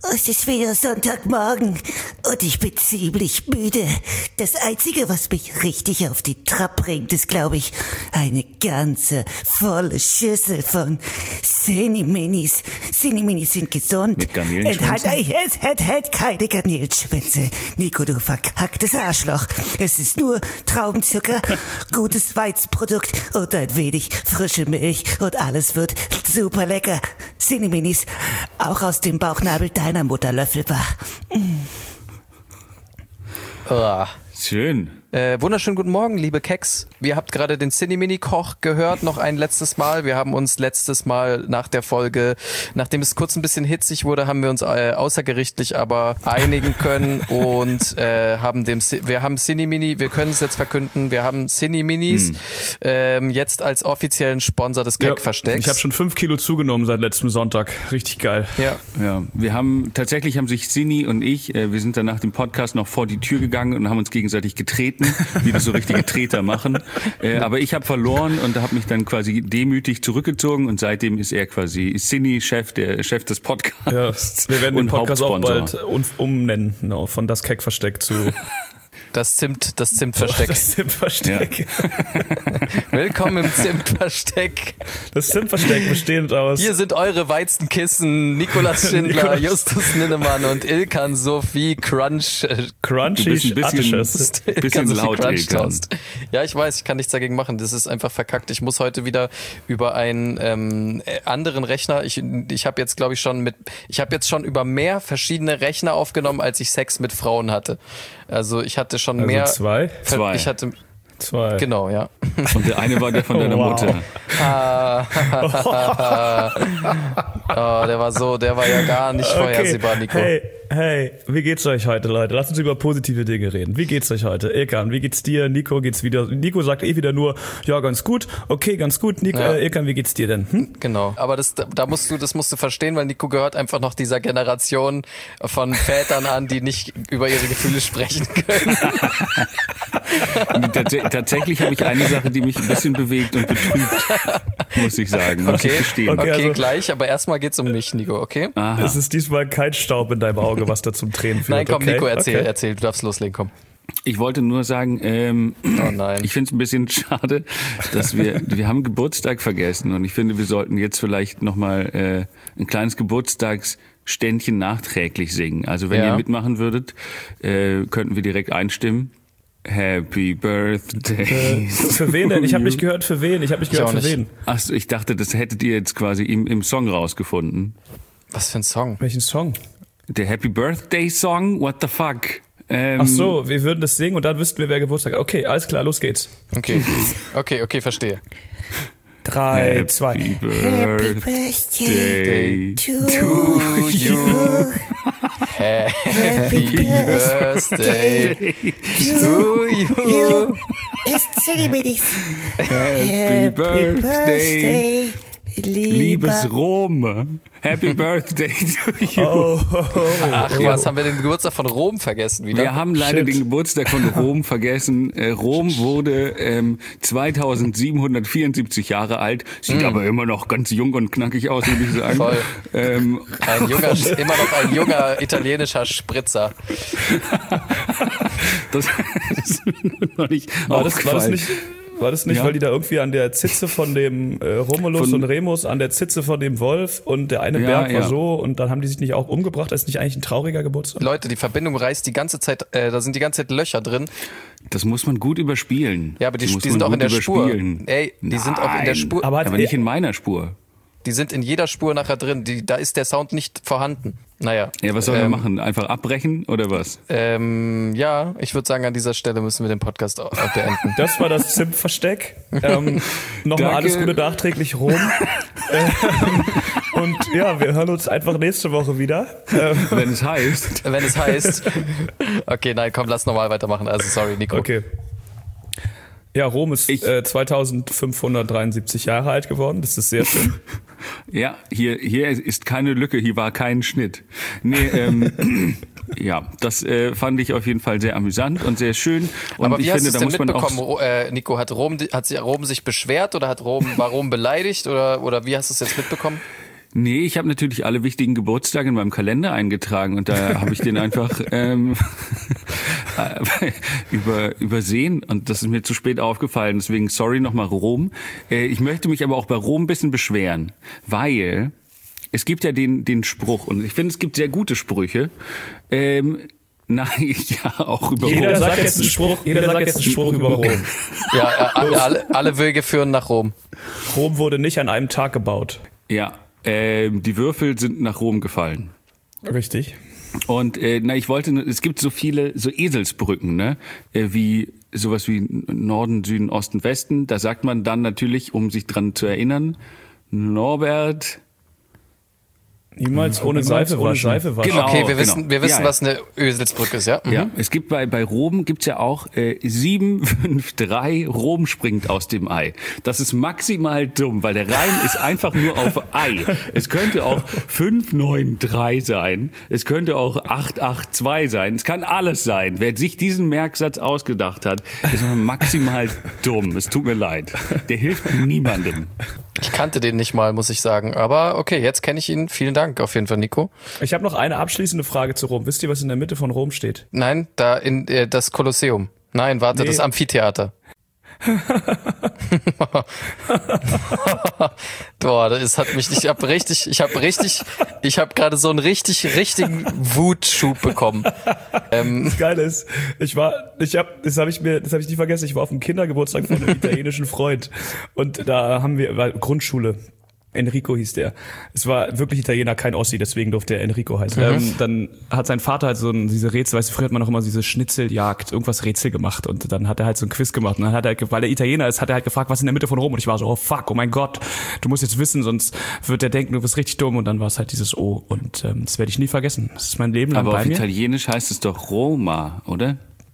Es ist wieder Sonntagmorgen und ich bin ziemlich müde. Das Einzige, was mich richtig auf die Trab bringt, ist, glaube ich, eine ganze volle Schüssel von Cinni-Minis. Cinni-Minis sind gesund. Mit Garnelenschwänzen? Enthält keine Garnelenschwänze. Nico, du verkacktes Arschloch. Es ist nur Traubenzucker, gutes Weizenprodukt und ein wenig frische Milch und alles wird super lecker. Cinni-Minis, auch aus dem Bauchnabel deiner Mutter löffelbar. Schön. Wunderschönen guten Morgen, liebe Keks. Ihr habt gerade den Cinni-Mini-Koch gehört, noch ein letztes Mal. Wir haben uns letztes Mal nach der Folge, nachdem es kurz ein bisschen hitzig wurde, haben wir uns außergerichtlich aber einigen können und wir haben Cinni-Mini, wir können es jetzt verkünden, wir haben Cinni-Minis jetzt als offiziellen Sponsor des Gag-Verstecks. Ich habe schon 5 Kilo zugenommen seit letztem Sonntag. Richtig geil. Ja, tatsächlich haben sich Cinni und ich, wir sind dann nach dem Podcast noch vor die Tür gegangen und haben uns gegenseitig getreten, wie das so richtige Treter machen. Aber ich habe verloren und habe mich dann quasi demütig zurückgezogen und seitdem ist er quasi Cinni-Chef, der Chef des Podcasts. Ja, wir werden den Podcast auch bald umnennen, von das Keck-Versteck zu... Das Zimtversteck. Das Zimtversteck. Ja. Willkommen im Zimtversteck. Das Zimtversteck bestehend aus... Hier sind eure Weizenkissen, Nikolas Schindler, Justus Ninnemann und Ilkan Sophie Crunchy bisschen laut, Ilkan. Ja, ich weiß, ich kann nichts dagegen machen. Das ist einfach verkackt. Ich muss heute wieder über einen anderen Rechner. Ich habe jetzt, glaube ich, ich habe jetzt schon über mehr verschiedene Rechner aufgenommen, als ich Sex mit Frauen hatte. Also ich hatte schon mehr. Zwei? Ich hatte 2. Genau, ja. Und der eine war der von deiner Mutter. Der war ja gar nicht vorhersehbar, Nico. Hey, wie geht's euch heute, Leute? Lasst uns über positive Dinge reden. Wie geht's euch heute? Ilkan, wie geht's dir? Nico geht's wieder. Nico sagt wieder nur, ja, ganz gut. Okay, ganz gut. Nico, ja. Ilkan, wie geht's dir denn? Genau. Aber das musst du verstehen, weil Nico gehört einfach noch dieser Generation von Vätern an, die nicht über ihre Gefühle sprechen können. Tatsächlich habe ich eine Sache, die mich ein bisschen bewegt und betrübt, muss ich sagen. Muss ich gestehen. Okay, also, gleich, aber erstmal geht's um mich, Nico, okay? Aha. Es ist diesmal kein Staub in deinem Auge, was da zum Tränen führt. Nein, komm, okay? Nico, erzähl, du darfst loslegen, komm. Ich wollte nur sagen, ich finde es ein bisschen schade, dass wir haben Geburtstag vergessen und ich finde, wir sollten jetzt vielleicht nochmal ein kleines Geburtstagsständchen nachträglich singen. Also wenn ihr mitmachen würdet, könnten wir direkt einstimmen. Happy Birthday. Für wen denn? Ich habe nicht gehört, für wen. Für wen. Achso, ich dachte, das hättet ihr jetzt quasi im Song rausgefunden. Was für ein Song? Welchen Song? Der Happy Birthday Song? What the fuck? Ach so, wir würden das singen und dann wüssten wir, wer Geburtstag hat. Okay, alles klar, los geht's. Okay, verstehe. 3, 2. Happy Birthday to you. Happy Birthday to you. Ist Cinni-Minis. Happy Birthday. Liebes Rom. Happy Birthday to you. Ach was, haben wir den Geburtstag von Rom vergessen wieder? Wir haben leider den Geburtstag von Rom vergessen. Rom wurde 2774 Jahre alt, sieht aber immer noch ganz jung und knackig aus, würde ich sagen. Voll. Immer noch ein junger italienischer Spritzer. Das ist mir noch nicht aufgefallen. War das nicht, weil die da irgendwie an der Zitze von dem Romulus und Remus, an der Zitze von dem Wolf und der eine Berg war so und dann haben die sich nicht auch umgebracht? Das ist nicht eigentlich ein trauriger Geburtstag? Leute, die Verbindung reißt die ganze Zeit, da sind die ganze Zeit Löcher drin. Das muss man gut überspielen. Ja, aber die sind auch in der Spur. Ey, sind auch in der Spur. Aber nicht in meiner Spur. Die sind in jeder Spur nachher drin. Da ist der Sound nicht vorhanden. Naja. Ja, was soll man machen? Einfach abbrechen oder was? Ja, ich würde sagen, an dieser Stelle müssen wir den Podcast auch beenden. Das war das Zimtversteck. Nochmal alles Gute nachträglich, Rom. Und ja, wir hören uns einfach nächste Woche wieder. Wenn es heißt. Okay, nein, komm, lass nochmal weitermachen. Also sorry, Nico. Okay. Ja, Rom ist 2573 Jahre alt geworden. Das ist sehr schön. Ja, hier ist keine Lücke, hier war kein Schnitt. Nee, ja, das fand ich auf jeden Fall sehr amüsant und sehr schön. Und aber wie ich hast finde, du es denn mitbekommen, Nico? Hat sich Rom sich beschwert oder war Rom beleidigt oder wie hast du es jetzt mitbekommen? Nee, ich habe natürlich alle wichtigen Geburtstage in meinem Kalender eingetragen und da habe ich den einfach übersehen und das ist mir zu spät aufgefallen. Deswegen sorry nochmal Rom. Ich möchte mich aber auch bei Rom ein bisschen beschweren, weil es gibt ja den Spruch und ich finde, es gibt sehr gute Sprüche. Nein, ja, auch über Rom. Jeder sagt jetzt einen Spruch über Rom. Ja, alle Wege führen nach Rom. Rom wurde nicht an einem Tag gebaut. Ja. Die Würfel sind nach Rom gefallen. Richtig. Und es gibt so viele so Eselsbrücken, ne? Wie sowas wie Norden, Süden, Osten, Westen. Da sagt man dann natürlich, um sich dran zu erinnern, Norbert. Niemals ohne Seife waschen. Genau, okay, wir wissen, was eine Öselsbrücke ist, ja? Mhm. Ja, es gibt bei Rom gibt's ja auch 753 Rom springt aus dem Ei. Das ist maximal dumm, weil der Reim ist einfach nur auf Ei. Es könnte auch 593 sein, es könnte auch 882 sein, es kann alles sein. Wer sich diesen Merksatz ausgedacht hat, ist maximal dumm. Es tut mir leid. Der hilft niemandem. Ich kannte den nicht mal, muss ich sagen. Aber okay, jetzt kenne ich ihn. Vielen Dank auf jeden Fall, Nico. Ich habe noch eine abschließende Frage zu Rom. Wisst ihr, was in der Mitte von Rom steht? Nein, da in das Kolosseum. Nein, warte, das Amphitheater. Boah, das hat mich nicht ich habe gerade so einen richtigen Wutschub bekommen. Das Geile ist, das habe ich nie vergessen, ich war auf dem Kindergeburtstag von einem italienischen Freund und da haben wir Grundschule. Enrico hieß der. Es war wirklich Italiener, kein Ossi, deswegen durfte er Enrico heißen. Dann hat sein Vater halt so diese Rätsel, weißt du, früher hat man noch immer diese Schnitzeljagd, irgendwas Rätsel gemacht und dann hat er halt so ein Quiz gemacht und dann hat er, weil er Italiener ist, hat er halt gefragt, was ist in der Mitte von Rom und ich war so, oh fuck, oh mein Gott, du musst jetzt wissen, sonst wird er denken, du bist richtig dumm und dann war es halt dieses O und das werde ich nie vergessen. Das ist mein Leben lang bei mir. Aber auf Italienisch heißt es doch Roma, oder?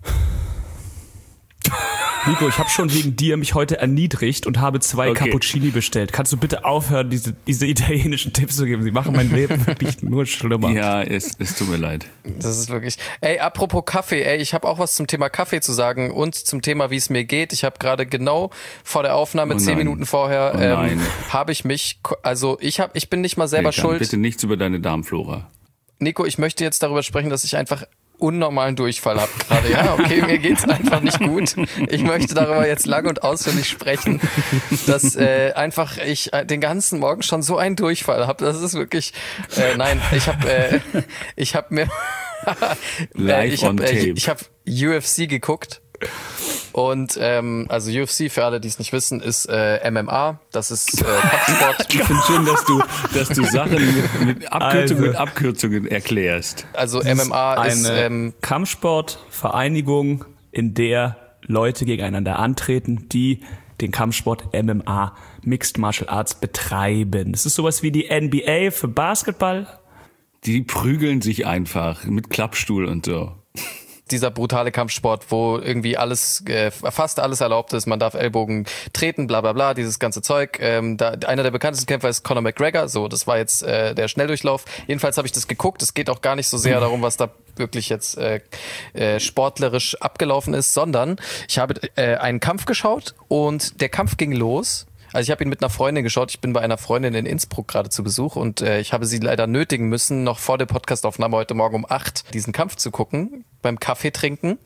Nico, ich habe schon wegen dir mich heute erniedrigt und habe 2 Cappuccini bestellt. Kannst du bitte aufhören, diese italienischen Tipps zu geben? Sie machen mein Leben wirklich nur schlimmer. Ja, es tut mir leid. Das ist wirklich... Ey, apropos Kaffee, ich habe auch was zum Thema Kaffee zu sagen und zum Thema, wie es mir geht. Ich habe gerade genau vor der Aufnahme, 10 Minuten vorher, habe ich mich... Also ich bin nicht mal selber schuld. Bitte nichts über deine Darmflora. Nico, ich möchte jetzt darüber sprechen, dass ich einfach unnormalen Durchfall habe gerade. Ja, okay, mir geht's einfach nicht gut. Ich möchte darüber jetzt lang und ausführlich sprechen, dass einfach ich den ganzen Morgen schon so einen Durchfall habe. Das ist wirklich nein, ich habe mir live on tape. Ich habe UFC geguckt. Und also UFC, für alle, die es nicht wissen, ist MMA. Das ist Kampfsport. Ich finde schön, dass du Sachen mit Abkürzungen erklärst. Also MMA ist eine Kampfsportvereinigung, in der Leute gegeneinander antreten, die den Kampfsport MMA, Mixed Martial Arts, betreiben. Das ist sowas wie die NBA für Basketball. Die prügeln sich einfach mit Klappstuhl und so. Dieser brutale Kampfsport, wo irgendwie fast alles erlaubt ist, man darf Ellbogen treten, bla bla bla, dieses ganze Zeug. Einer der bekanntesten Kämpfer ist Conor McGregor, so, das war jetzt der Schnelldurchlauf. Jedenfalls habe ich das geguckt, es geht auch gar nicht so sehr darum, was da wirklich jetzt sportlerisch abgelaufen ist, sondern ich habe einen Kampf geschaut und der Kampf ging los. Also ich habe ihn mit einer Freundin geschaut. Ich bin bei einer Freundin in Innsbruck gerade zu Besuch und ich habe sie leider nötigen müssen, noch vor der Podcastaufnahme heute Morgen um 8 diesen Kampf zu gucken, beim Kaffee trinken.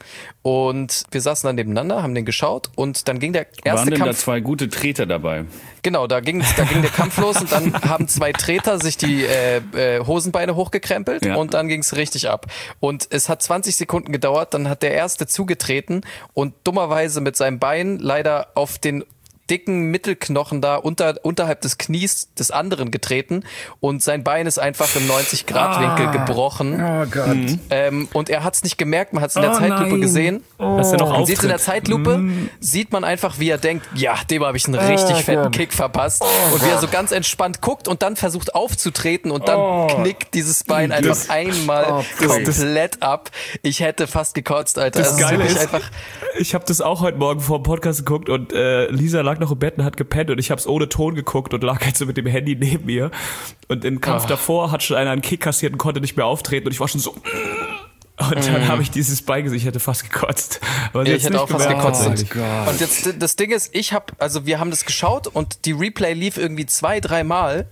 Und wir saßen dann nebeneinander, haben den geschaut und dann ging der erste Kampf... Waren denn da 2 gute Treter dabei? Genau, da ging der Kampf los und dann haben 2 Treter sich die Hosenbeine hochgekrempelt und dann ging es richtig ab. Und es hat 20 Sekunden gedauert, dann hat der erste zugetreten und dummerweise mit seinem Bein leider auf den dicken Mittelknochen da unterhalb des Knies des anderen getreten und sein Bein ist einfach im 90-Grad-Winkel gebrochen. Oh Gott. Und er hat es nicht gemerkt, man hat es in der Zeitlupe gesehen. Dass er noch auftritt. Sieht in der Zeitlupe, sieht man einfach, wie er denkt, ja, dem habe ich einen richtig fetten Kick verpasst. Und wie er so ganz entspannt guckt und dann versucht aufzutreten und dann knickt dieses Bein einfach einmal komplett ab. Ich hätte fast gekotzt, Alter. Das Geile ist, ich habe das auch heute Morgen vor dem Podcast geguckt und Lisa lag noch im Bett und hat gepennt und ich habe es ohne Ton geguckt und lag halt so mit dem Handy neben mir und im Kampf davor hat schon einer einen Kick kassiert und konnte nicht mehr auftreten und ich war schon so und dann habe ich dieses Bein gesehen, ich hätte fast gekotzt. Ja, ich hätte auch fast gekotzt. Und jetzt das Ding ist, wir haben das geschaut und die Replay lief irgendwie 2-3 Mal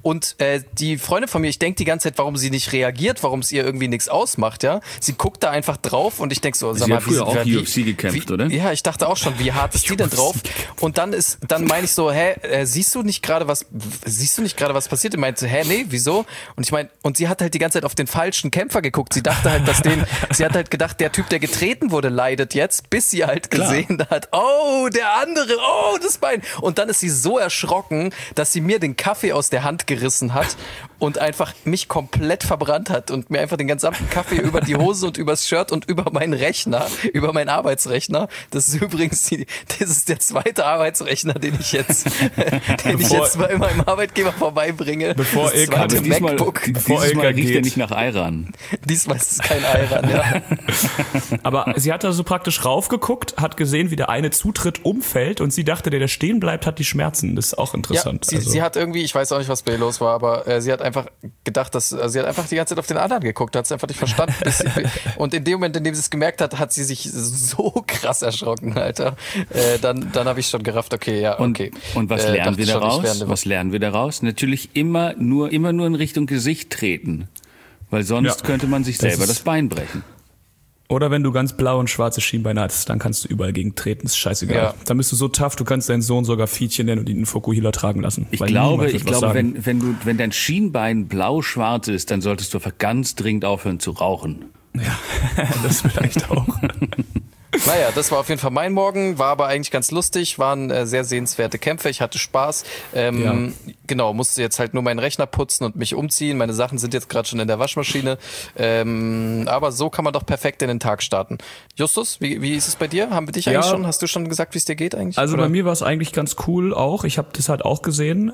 Und die Freundin von mir, ich denke die ganze Zeit, warum sie nicht reagiert, warum es ihr irgendwie nichts ausmacht, ja. Sie guckt da einfach drauf und ich denke so, sag mal, sie hat früher auch UFC gekämpft, oder? Ja, ich dachte auch schon, wie hart ist die denn drauf? Und dann meine ich so, siehst du nicht gerade was passiert? Und meinte, nee, wieso? Und ich meine, und sie hat halt die ganze Zeit auf den falschen Kämpfer geguckt. Sie dachte halt, sie hat halt gedacht, der Typ, der getreten wurde, leidet jetzt, bis sie halt gesehen hat, oh, der andere, oh, das Bein. Und dann ist sie so erschrocken, dass sie mir den Kaffee aus der Hand gerissen hat und einfach mich komplett verbrannt hat und mir einfach den gesamten Kaffee über die Hose und übers Shirt und über meinen Rechner, über meinen Arbeitsrechner. Das ist übrigens der zweite Arbeitsrechner, den ich jetzt bei meinem Arbeitgeber vorbeibringe. Bevor dieses Mal riecht er nicht nach Ayran. Diesmal ist es kein Ayran, ja. Aber sie hat da so praktisch raufgeguckt, hat gesehen, wie der eine Zutritt umfällt und sie dachte, der stehen bleibt, hat die Schmerzen. Das ist auch interessant. Ja, sie hat irgendwie, ich weiß auch nicht, was bei ihr los war, aber sie hat einfach gedacht, sie hat einfach die ganze Zeit auf den anderen geguckt, hat es einfach nicht verstanden. Und in dem Moment, in dem sie es gemerkt hat, hat sie sich so krass erschrocken, Alter. Dann habe ich schon gerafft, okay, ja, okay. Und was lernen wir daraus? Was lernen wir daraus? Natürlich immer nur in Richtung Gesicht treten. Weil sonst könnte man sich selber das Bein brechen. Oder wenn du ganz blaue und schwarze Schienbeine hast, dann kannst du überall gegen treten, ist scheißegal. Ja. Dann bist du so tough, du kannst deinen Sohn sogar Fietchen nennen und ihn in Fukuhila tragen lassen. Ich glaube, wenn dein Schienbein blau-schwarz ist, dann solltest du einfach ganz dringend aufhören zu rauchen. Ja, das vielleicht auch. Naja, das war auf jeden Fall mein Morgen, war aber eigentlich ganz lustig, waren sehr sehenswerte Kämpfe, ich hatte Spaß. Genau, musste jetzt halt nur meinen Rechner putzen und mich umziehen, meine Sachen sind jetzt gerade schon in der Waschmaschine, aber so kann man doch perfekt in den Tag starten. Justus, wie ist es bei dir? Haben wir dich eigentlich schon, hast du schon gesagt, wie es dir geht eigentlich? Also bei mir war es eigentlich ganz cool auch, ich habe das halt auch gesehen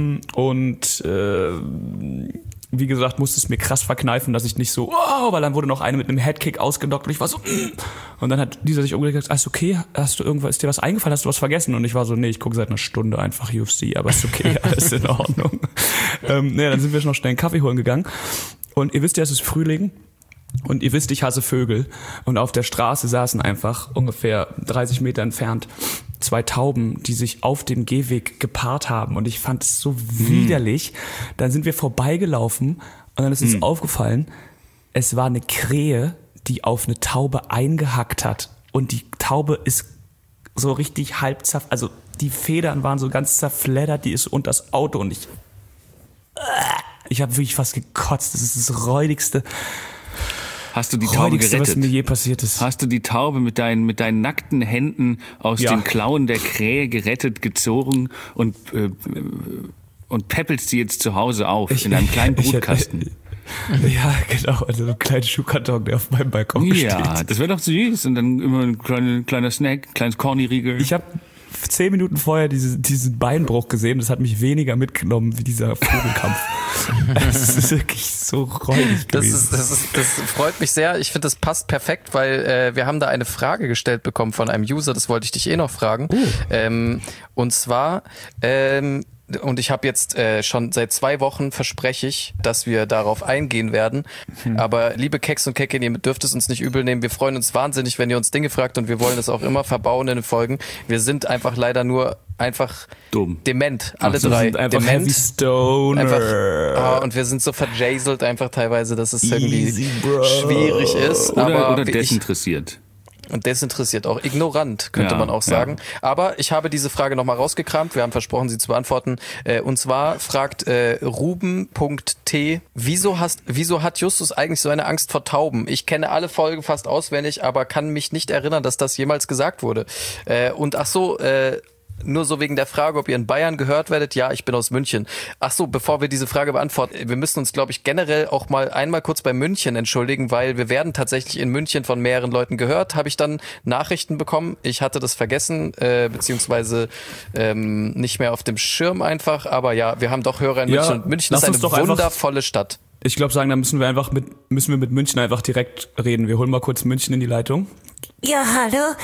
wie gesagt, musste es mir krass verkneifen, dass ich nicht so, weil dann wurde noch eine mit einem Headkick ausgenockt und ich war so, und dann hat dieser sich umgekehrt gesagt, ist okay, ist dir was eingefallen, hast du was vergessen? Und ich war so, nee, ich gucke seit einer Stunde einfach UFC, aber ist okay, alles in Ordnung. Dann sind wir noch schnell einen Kaffee holen gegangen und ihr wisst ja, es ist Frühling. Und ihr wisst, ich hasse Vögel. Und auf der Straße saßen einfach ungefähr 30 Meter entfernt 2 Tauben, die sich auf dem Gehweg gepaart haben. Und ich fand es so widerlich. Dann sind wir vorbeigelaufen und dann ist uns aufgefallen, es war eine Krähe, die auf eine Taube eingehackt hat. Und die Taube ist so richtig also die Federn waren so ganz zerfleddert, die ist unter das Auto und ich habe wirklich fast gekotzt. Das ist das räudigste. Hast du die Taube gerettet? Was mir je passiert ist. Hast du die Taube mit deinen nackten Händen aus den Klauen der Krähe gerettet, gezogen und peppelst sie jetzt zu Hause auf in einem kleinen Brutkasten? Ja, genau, also so ein kleiner Schuhkarton, der auf meinem Balkon steht. Ja, das wäre doch süß und dann immer ein kleiner Snack, kleines Corny-Riegel. Ich habe 10 Minuten vorher diesen Beinbruch gesehen, das hat mich weniger mitgenommen wie dieser Vogelkampf. Das ist wirklich so räudig gewesen. Das freut mich sehr. Ich finde, das passt perfekt, weil wir haben da eine Frage gestellt bekommen von einem User, das wollte ich dich noch fragen. Und zwar, und ich habe jetzt schon seit 2 Wochen verspreche ich, dass wir darauf eingehen werden. Aber liebe Keks und Kekin, ihr dürft es uns nicht übel nehmen. Wir freuen uns wahnsinnig, wenn ihr uns Dinge fragt und wir wollen es auch immer verbauen in den Folgen. Wir sind einfach leider nur dumm. Dement. Alle drei. Sind einfach dement. Heavy Stoner. Und wir sind so verjaselt einfach teilweise, dass es irgendwie schwierig ist. Oder desinteressiert. Und desinteressiert, auch ignorant, könnte man auch sagen. Ja. Aber ich habe diese Frage nochmal rausgekramt. Wir haben versprochen, sie zu beantworten. Und zwar fragt Ruben.t, wieso hat Justus eigentlich so eine Angst vor Tauben? Ich kenne alle Folgen fast auswendig, aber kann mich nicht erinnern, dass das jemals gesagt wurde. Nur so wegen der Frage, ob ihr in Bayern gehört werdet. Ja, ich bin aus München. Ach so, bevor wir diese Frage beantworten, wir müssen uns, glaube ich, generell auch einmal kurz bei München entschuldigen, weil wir werden tatsächlich in München von mehreren Leuten gehört. Habe ich dann Nachrichten bekommen. Ich hatte das vergessen, beziehungsweise nicht mehr auf dem Schirm einfach. Aber ja, wir haben doch Hörer in München. Und München ist eine wundervolle Stadt. Ich glaube, da müssen wir mit München einfach direkt reden. Wir holen mal kurz München in die Leitung. Ja, hallo?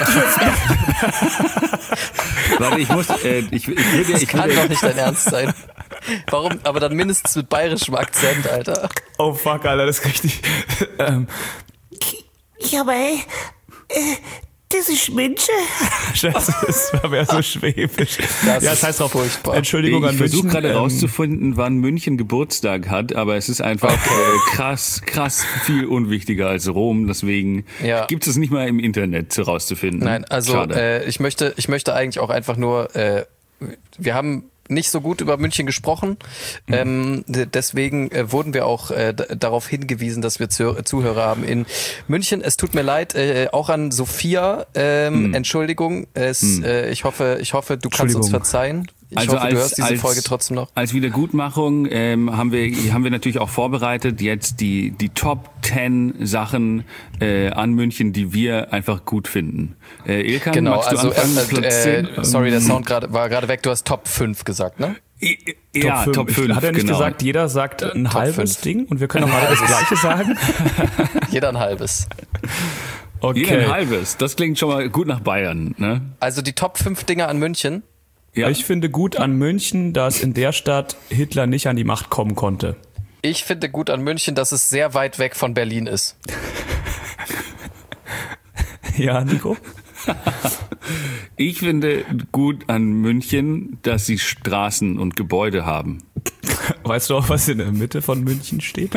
Warte, ich kann doch nicht dein Ernst sein. Warum? Aber dann mindestens mit bayerischem Akzent, Alter. Oh fuck, Alter, das ist richtig. Ja, aber Das ist München. Scheiße, das war mir so schwäbisch. Das heißt auch furchtbar. Entschuldigung an München. Ich versuche gerade rauszufinden, wann München Geburtstag hat, aber es ist einfach krass viel unwichtiger als Rom. Deswegen gibt es nicht mal im Internet rauszufinden. Nein, also ich möchte eigentlich auch einfach nur, wir haben nicht so gut über München gesprochen. Deswegen wurden wir auch darauf hingewiesen, dass wir Zuhörer haben in München. Es tut mir leid, auch an Sophia. Entschuldigung. Ich hoffe, du kannst uns verzeihen. Ich hoffe, du hörst diese Folge trotzdem noch. Als Wiedergutmachung haben wir natürlich auch vorbereitet jetzt die Top 10 Sachen an München, die wir einfach gut finden. Ilkan, magst du anfangen mit Platz 10? Sorry, der Sound war gerade weg. Du hast Top 5 gesagt, ne? Ja, Top 5. Hat er nicht gesagt, jeder sagt ein halbes Ding und wir können auch alle das Gleiche sagen? Jeder ein halbes. Okay. Jeder ein halbes. Das klingt schon mal gut nach Bayern, ne? Also die Top 5 Dinge an München. Ja. Ich finde gut an München, dass in der Stadt Hitler nicht an die Macht kommen konnte. Ich finde gut an München, dass es sehr weit weg von Berlin ist. Ja, Nico? Ich finde gut an München, dass sie Straßen und Gebäude haben. Weißt du auch, was in der Mitte von München steht?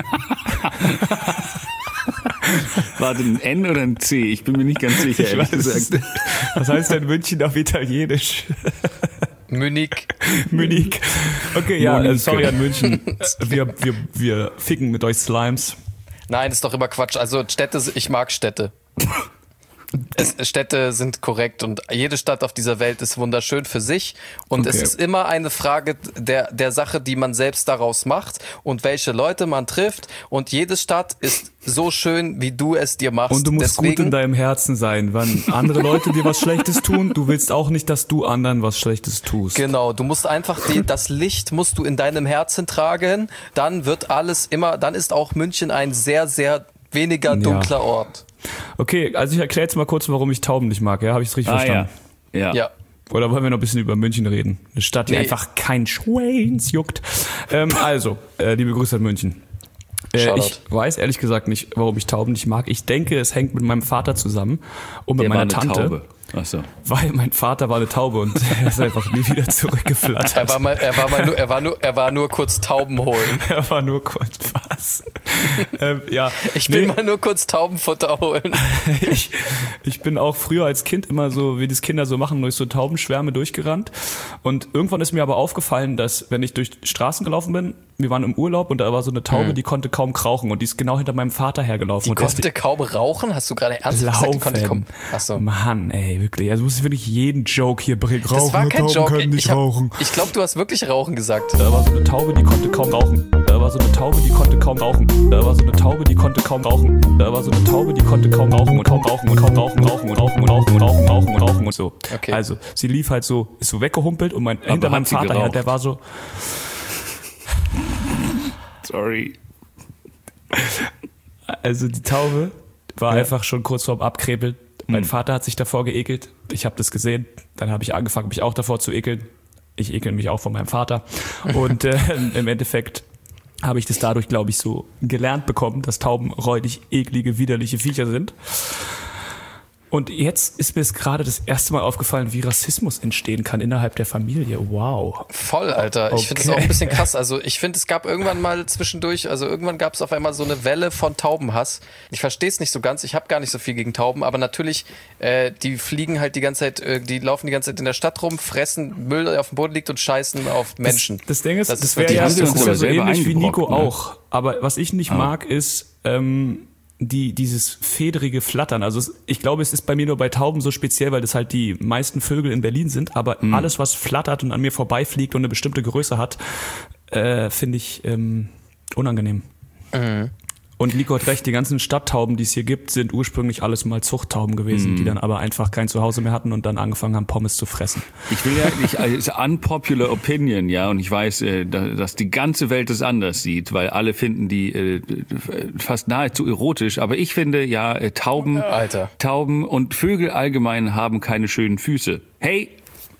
War das ein N oder ein C? Ich bin mir nicht ganz sicher, ehrlich gesagt. Was heißt denn München auf Italienisch? Munich. Okay, ja, sorry an München. Wir ficken mit euch Slimes. Nein, ist doch immer Quatsch. Also Städte, ich mag Städte. Städte sind korrekt und jede Stadt auf dieser Welt ist wunderschön für sich und es ist immer eine Frage der Sache, die man selbst daraus macht und welche Leute man trifft und jede Stadt ist so schön, wie du es dir machst. Und du musst gut in deinem Herzen sein, wenn andere Leute dir was Schlechtes tun, du willst auch nicht, dass du anderen was Schlechtes tust. Genau, du musst einfach das Licht musst du in deinem Herzen tragen, dann wird alles immer, dann ist auch München ein sehr, sehr weniger dunkler Ort. Okay, also ich erkläre jetzt mal kurz, warum ich Tauben nicht mag. Ja, habe ich es richtig verstanden? Ja. Oder wollen wir noch ein bisschen über München reden? Eine Stadt, die einfach kein Schweins juckt. Liebe Grüße an München. Ich weiß ehrlich gesagt nicht, warum ich Tauben nicht mag. Ich denke, es hängt mit meinem Vater zusammen und mit meiner Tante. Taube. Ach so. Weil mein Vater war eine Taube und er ist einfach nie wieder zurückgeflattert. Er war nur kurz Tauben holen. Er war nur kurz was. Ich will mal nur kurz Taubenfutter holen. Ich bin auch früher als Kind immer so, wie das Kinder so machen, durch so Taubenschwärme durchgerannt. Und irgendwann ist mir aber aufgefallen, dass wenn ich durch Straßen gelaufen bin, wir waren im Urlaub und da war so eine Taube, die konnte kaum krauchen und die ist genau hinter meinem Vater hergelaufen. Die konnte kaum rauchen? Hast du gerade ernsthaft gesagt, die konnte kaum... Achso. Mann, ey, wirklich. Also muss ich wirklich jeden Joke hier bringen. Rauchen, das war kein Tauben Joke. können nicht rauchen. Ich glaube, du hast wirklich Rauchen gesagt. Da war so eine Taube, die konnte kaum rauchen. Da war so eine Taube, die konnte kaum rauchen. Da war so eine Taube, die konnte kaum rauchen. Da war so eine Taube, die konnte kaum rauchen und kaum rauchen und kaum rauchen und rauchen und rauchen und rauchen und rauchen und rauchen und rauchen und so. Okay. Also, sie lief halt so, ist so weggehumpelt und hinter meinem Vater her, der war so... Sorry. Also die Taube war einfach schon kurz vorm Abkrepeln. Mein Vater hat sich davor geekelt. Ich habe das gesehen. Dann habe ich angefangen, mich auch davor zu ekeln. Ich ekel mich auch von meinem Vater. Und im Endeffekt habe ich das dadurch, glaube ich, so gelernt bekommen, dass Tauben räudig, eklige, widerliche Viecher sind. Und jetzt ist mir es gerade das erste Mal aufgefallen, wie Rassismus entstehen kann innerhalb der Familie. Wow. Voll, Alter. Ich finde das auch ein bisschen krass. Also ich finde, es gab irgendwann mal zwischendurch, also irgendwann gab es auf einmal so eine Welle von Taubenhass. Ich verstehe es nicht so ganz. Ich habe gar nicht so viel gegen Tauben, aber natürlich, die fliegen halt die ganze Zeit, die laufen die ganze Zeit in der Stadt rum, fressen Müll, der auf dem Boden liegt und scheißen auf Menschen. Das Ding ist, das wäre ja so ähnlich wie Nico auch. Aber was ich nicht mag, ist... dieses federige Flattern. Also ich glaube, es ist bei mir nur bei Tauben so speziell, weil das halt die meisten Vögel in Berlin sind, aber alles, was flattert und an mir vorbeifliegt und eine bestimmte Größe hat, finde ich unangenehm. Und Nico hat recht, die ganzen Stadttauben, die es hier gibt, sind ursprünglich alles mal Zuchttauben gewesen, die dann aber einfach kein Zuhause mehr hatten und dann angefangen haben, Pommes zu fressen. Ich will ja nicht, ist unpopular opinion, ja, und ich weiß, dass die ganze Welt es anders sieht, weil alle finden die fast nahezu erotisch, aber ich finde, Tauben und Vögel allgemein haben keine schönen Füße. Hey,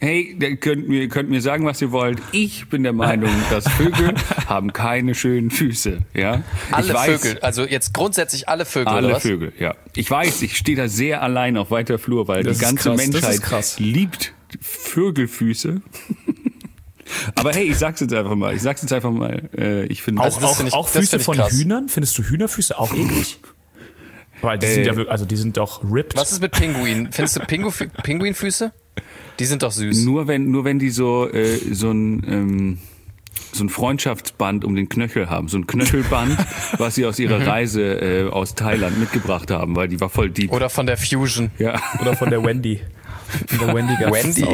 Hey, ihr könnt mir sagen, was ihr wollt. Ich bin der Meinung, dass Vögel haben keine schönen Füße. Ja? Alle Vögel, also jetzt grundsätzlich alle Vögel, alle oder was? Vögel, ja. Ich weiß, ich stehe da sehr allein auf weiter Flur, weil die ganze Menschheit liebt Vögelfüße. Aber hey, ich sag's jetzt einfach mal. Ich finde auch Füße von Hühnern? Findest du Hühnerfüße auch eklig? Weil die sind ja wirklich, also die sind doch ripped. Was ist mit Pinguinen? Findest du Pinguinfüße? Die sind doch süß. Nur wenn die so ein Freundschaftsband um den Knöchel haben, so ein Knöchelband, was sie aus ihrer Reise aus Thailand mitgebracht haben, weil die war voll deep. Oder von der Fusion. Ja. Oder von der Wendy. Von der Wendy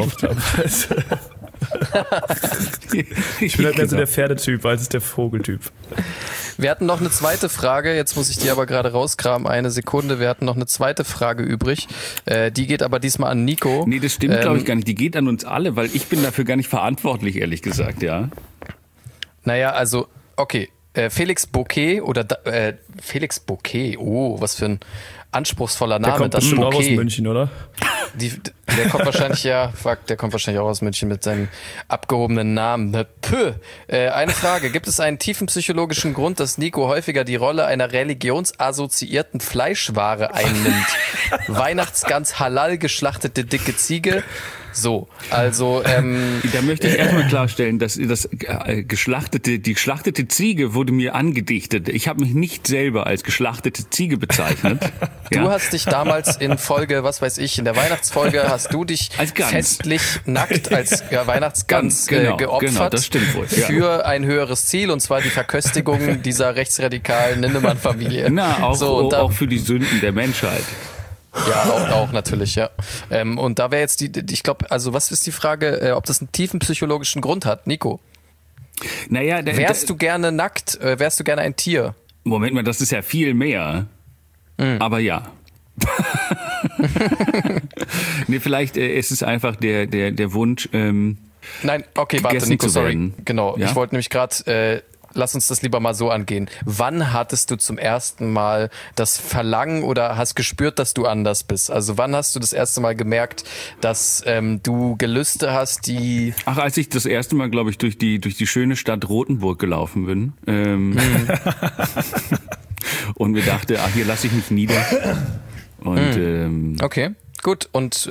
Ich bin halt mehr so der Pferdetyp als der Vogeltyp. Wir hatten noch eine zweite Frage, jetzt muss ich die aber gerade rauskramen, eine Sekunde. Wir hatten noch eine zweite Frage übrig, die geht aber diesmal an Nico. Nee, das stimmt glaube ich gar nicht, die geht an uns alle, weil ich bin dafür gar nicht verantwortlich, ehrlich gesagt, ja. Naja, also, okay, Felix Bouquet Felix Bouquet, oh, was für ein anspruchsvoller Name. Der kommt bestimmt auch aus München, oder? Der kommt wahrscheinlich, auch aus München mit seinem abgehobenen Namen. Eine Frage, gibt es einen tiefen psychologischen Grund, dass Nico häufiger die Rolle einer religionsassoziierten Fleischware einnimmt? Weihnachtsgans, halal geschlachtete dicke Ziege. So, also da möchte ich erstmal klarstellen, dass die geschlachtete Ziege wurde mir angedichtet. Ich habe mich nicht selber als geschlachtete Ziege bezeichnet. Du hast dich damals in Folge, was weiß ich, in der Weihnachtsfolge hast du dich festlich nackt als Weihnachtsgans geopfert, genau, das stimmt wohl, ja. Für ein höheres Ziel, und zwar die Verköstigung dieser rechtsradikalen Ninnemann-Familie. Na, auch für die Sünden der Menschheit. Ja, auch natürlich, ja. Und da wäre jetzt ich glaube, also was ist die Frage, ob das einen tiefen psychologischen Grund hat, Nico? Naja, wärst du gerne nackt? Wärst du gerne ein Tier? Moment mal, das ist ja viel mehr. Aber ja. Nee, vielleicht ist es einfach der Wunsch. Nein, okay, warte, Nico, sorry. Genau, ja? Ich wollte nämlich gerade. Lass uns das lieber mal so angehen. Wann hattest du zum ersten Mal das Verlangen oder hast gespürt, dass du anders bist? Also wann hast du das erste Mal gemerkt, dass du Gelüste hast, die... Ach, als ich das erste Mal, glaube ich, durch die schöne Stadt Rothenburg gelaufen bin. Und mir dachte, hier lasse ich mich nieder. Und okay, gut. Und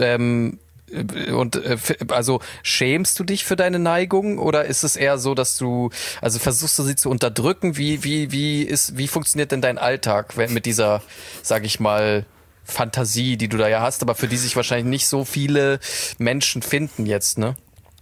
also schämst du dich für deine Neigung oder ist es eher so, dass versuchst du sie zu unterdrücken? Wie funktioniert denn dein Alltag mit dieser, sag ich mal, Fantasie, die du da ja hast, aber für die sich wahrscheinlich nicht so viele Menschen finden jetzt, ne?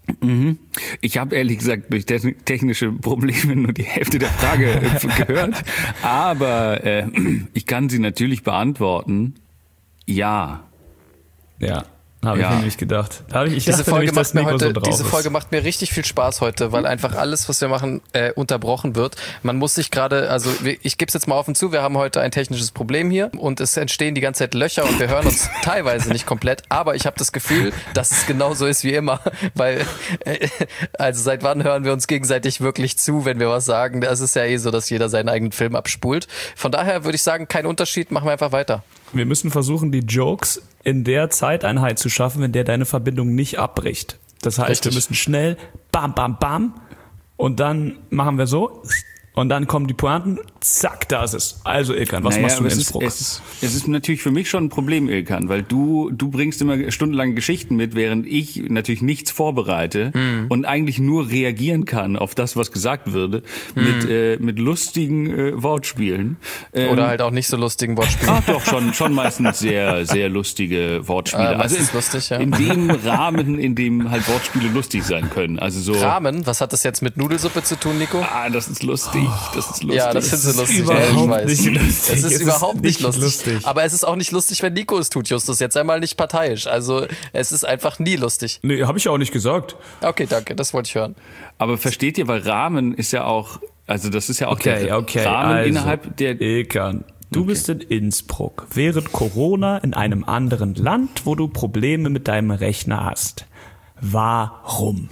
Ich habe ehrlich gesagt durch technische Probleme nur die Hälfte der Frage gehört, aber ich kann sie natürlich beantworten. Ja. Ja. Habe ich nämlich gedacht. Diese Folge macht mir richtig viel Spaß heute, weil einfach alles, was wir machen, unterbrochen wird. Man muss sich gerade, also ich gebe es jetzt mal offen zu, wir haben heute ein technisches Problem hier und es entstehen die ganze Zeit Löcher und wir hören uns teilweise nicht komplett, aber ich habe das Gefühl, dass es genauso ist wie immer, weil also seit wann hören wir uns gegenseitig wirklich zu, wenn wir was sagen? Es ist ja eh so, dass jeder seinen eigenen Film abspult. Von daher würde ich sagen, kein Unterschied, machen wir einfach weiter. Wir müssen versuchen, die Jokes in der Zeiteinheit zu schaffen, in der deine Verbindung nicht abbricht. Das heißt, wir müssen schnell bam, bam, bam und dann machen wir so und dann kommen die Pointen, zack, da ist es. Also Ilkan, was machst du in Innsbruck? Es ist natürlich für mich schon ein Problem, Ilkan, weil du bringst immer stundenlange Geschichten mit, während ich natürlich nichts vorbereite und eigentlich nur reagieren kann auf das, was gesagt würde, mit lustigen Wortspielen. Oder halt auch nicht so lustigen Wortspielen. Ach doch, schon meistens sehr, sehr lustige Wortspiele. Also ist lustig, ja. In dem Rahmen, in dem halt Wortspiele lustig sein können. Also so. Rahmen? Was hat das jetzt mit Nudelsuppe zu tun, Nico? Das ist lustig. Das ist lustig. Ja, das findest du lustig. Überhaupt nicht lustig. Es ist überhaupt nicht lustig. Aber es ist auch nicht lustig, wenn Nico es tut, Justus. Jetzt einmal nicht parteiisch. Also es ist einfach nie lustig. Nee, habe ich auch nicht gesagt. Okay, danke. Das wollte ich hören. Aber versteht ihr, weil Rahmen ist ja auch, also das ist ja auch der Rahmen also, innerhalb der... Ilkan, du bist in Innsbruck, während Corona in einem anderen Land, wo du Probleme mit deinem Rechner hast. Warum?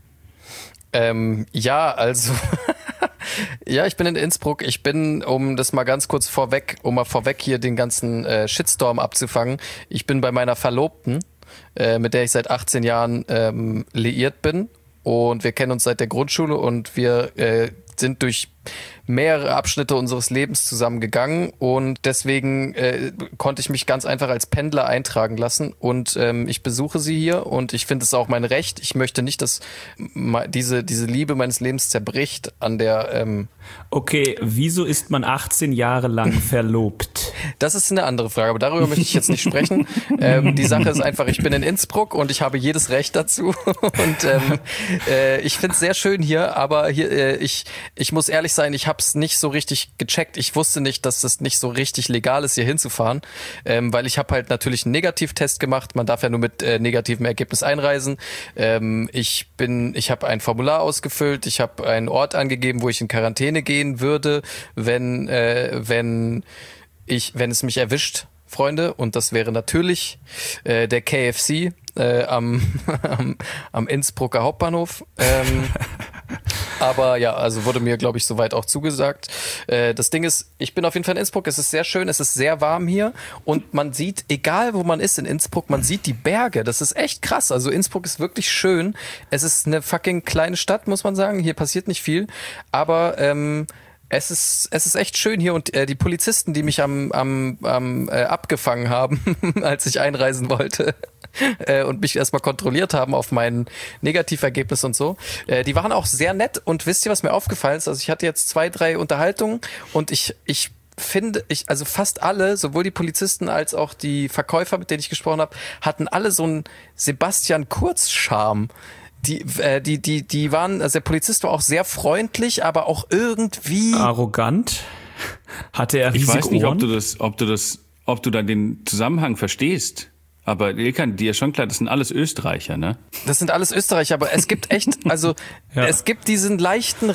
Ja, also... Ja, ich bin in Innsbruck. Ich bin, um das mal ganz kurz vorweg hier den ganzen Shitstorm abzufangen, ich bin bei meiner Verlobten mit der ich seit 18 Jahren liiert bin. Und wir kennen uns seit der Grundschule und wir sind durch mehrere Abschnitte unseres Lebens zusammengegangen und deswegen konnte ich mich ganz einfach als Pendler eintragen lassen und ich besuche sie hier und ich finde es auch mein Recht. Ich möchte nicht, dass diese Liebe meines Lebens zerbricht an der... Okay, wieso ist man 18 Jahre lang verlobt? Das ist eine andere Frage, aber darüber möchte ich jetzt nicht sprechen. Die Sache ist einfach, ich bin in Innsbruck und ich habe jedes Recht dazu und ich finde es sehr schön hier, aber hier ich muss ehrlich sein, ich habe es nicht so richtig gecheckt. Ich wusste nicht, dass es nicht so richtig legal ist, hier hinzufahren, weil ich habe halt natürlich einen Negativtest gemacht. Man darf ja nur mit negativem Ergebnis einreisen. Ich habe ein Formular ausgefüllt. Ich habe einen Ort angegeben, wo ich in Quarantäne gehen würde, wenn es mich erwischt, Freunde. Und das wäre natürlich der KFC am Innsbrucker Hauptbahnhof. Aber ja, also wurde mir, glaube ich, soweit auch zugesagt. Das Ding ist, ich bin auf jeden Fall in Innsbruck. Es ist sehr schön, es ist sehr warm hier und man sieht, egal wo man ist in Innsbruck, man sieht die Berge. Das ist echt krass. Also Innsbruck ist wirklich schön. Es ist eine fucking kleine Stadt, muss man sagen. Hier passiert nicht viel, aber es ist echt schön hier und die Polizisten, die mich abgefangen haben, als ich einreisen wollte und mich erstmal kontrolliert haben auf mein Negativergebnis und so, die waren auch sehr nett und wisst ihr, was mir aufgefallen ist? Also ich hatte jetzt 2, 3 Unterhaltungen und ich finde, also fast alle, sowohl die Polizisten als auch die Verkäufer, mit denen ich gesprochen habe, hatten alle so einen Sebastian Kurz-Charme. Die waren, also der Polizist war auch sehr freundlich, aber auch irgendwie arrogant. Hatte er riesige Ich weiß nicht, Ohren? ob du da den Zusammenhang verstehst. Aber Ilkan, dir ist schon klar, das sind alles Österreicher, ne? Das sind alles Österreicher, aber es gibt echt, also ja. Es gibt diese leichte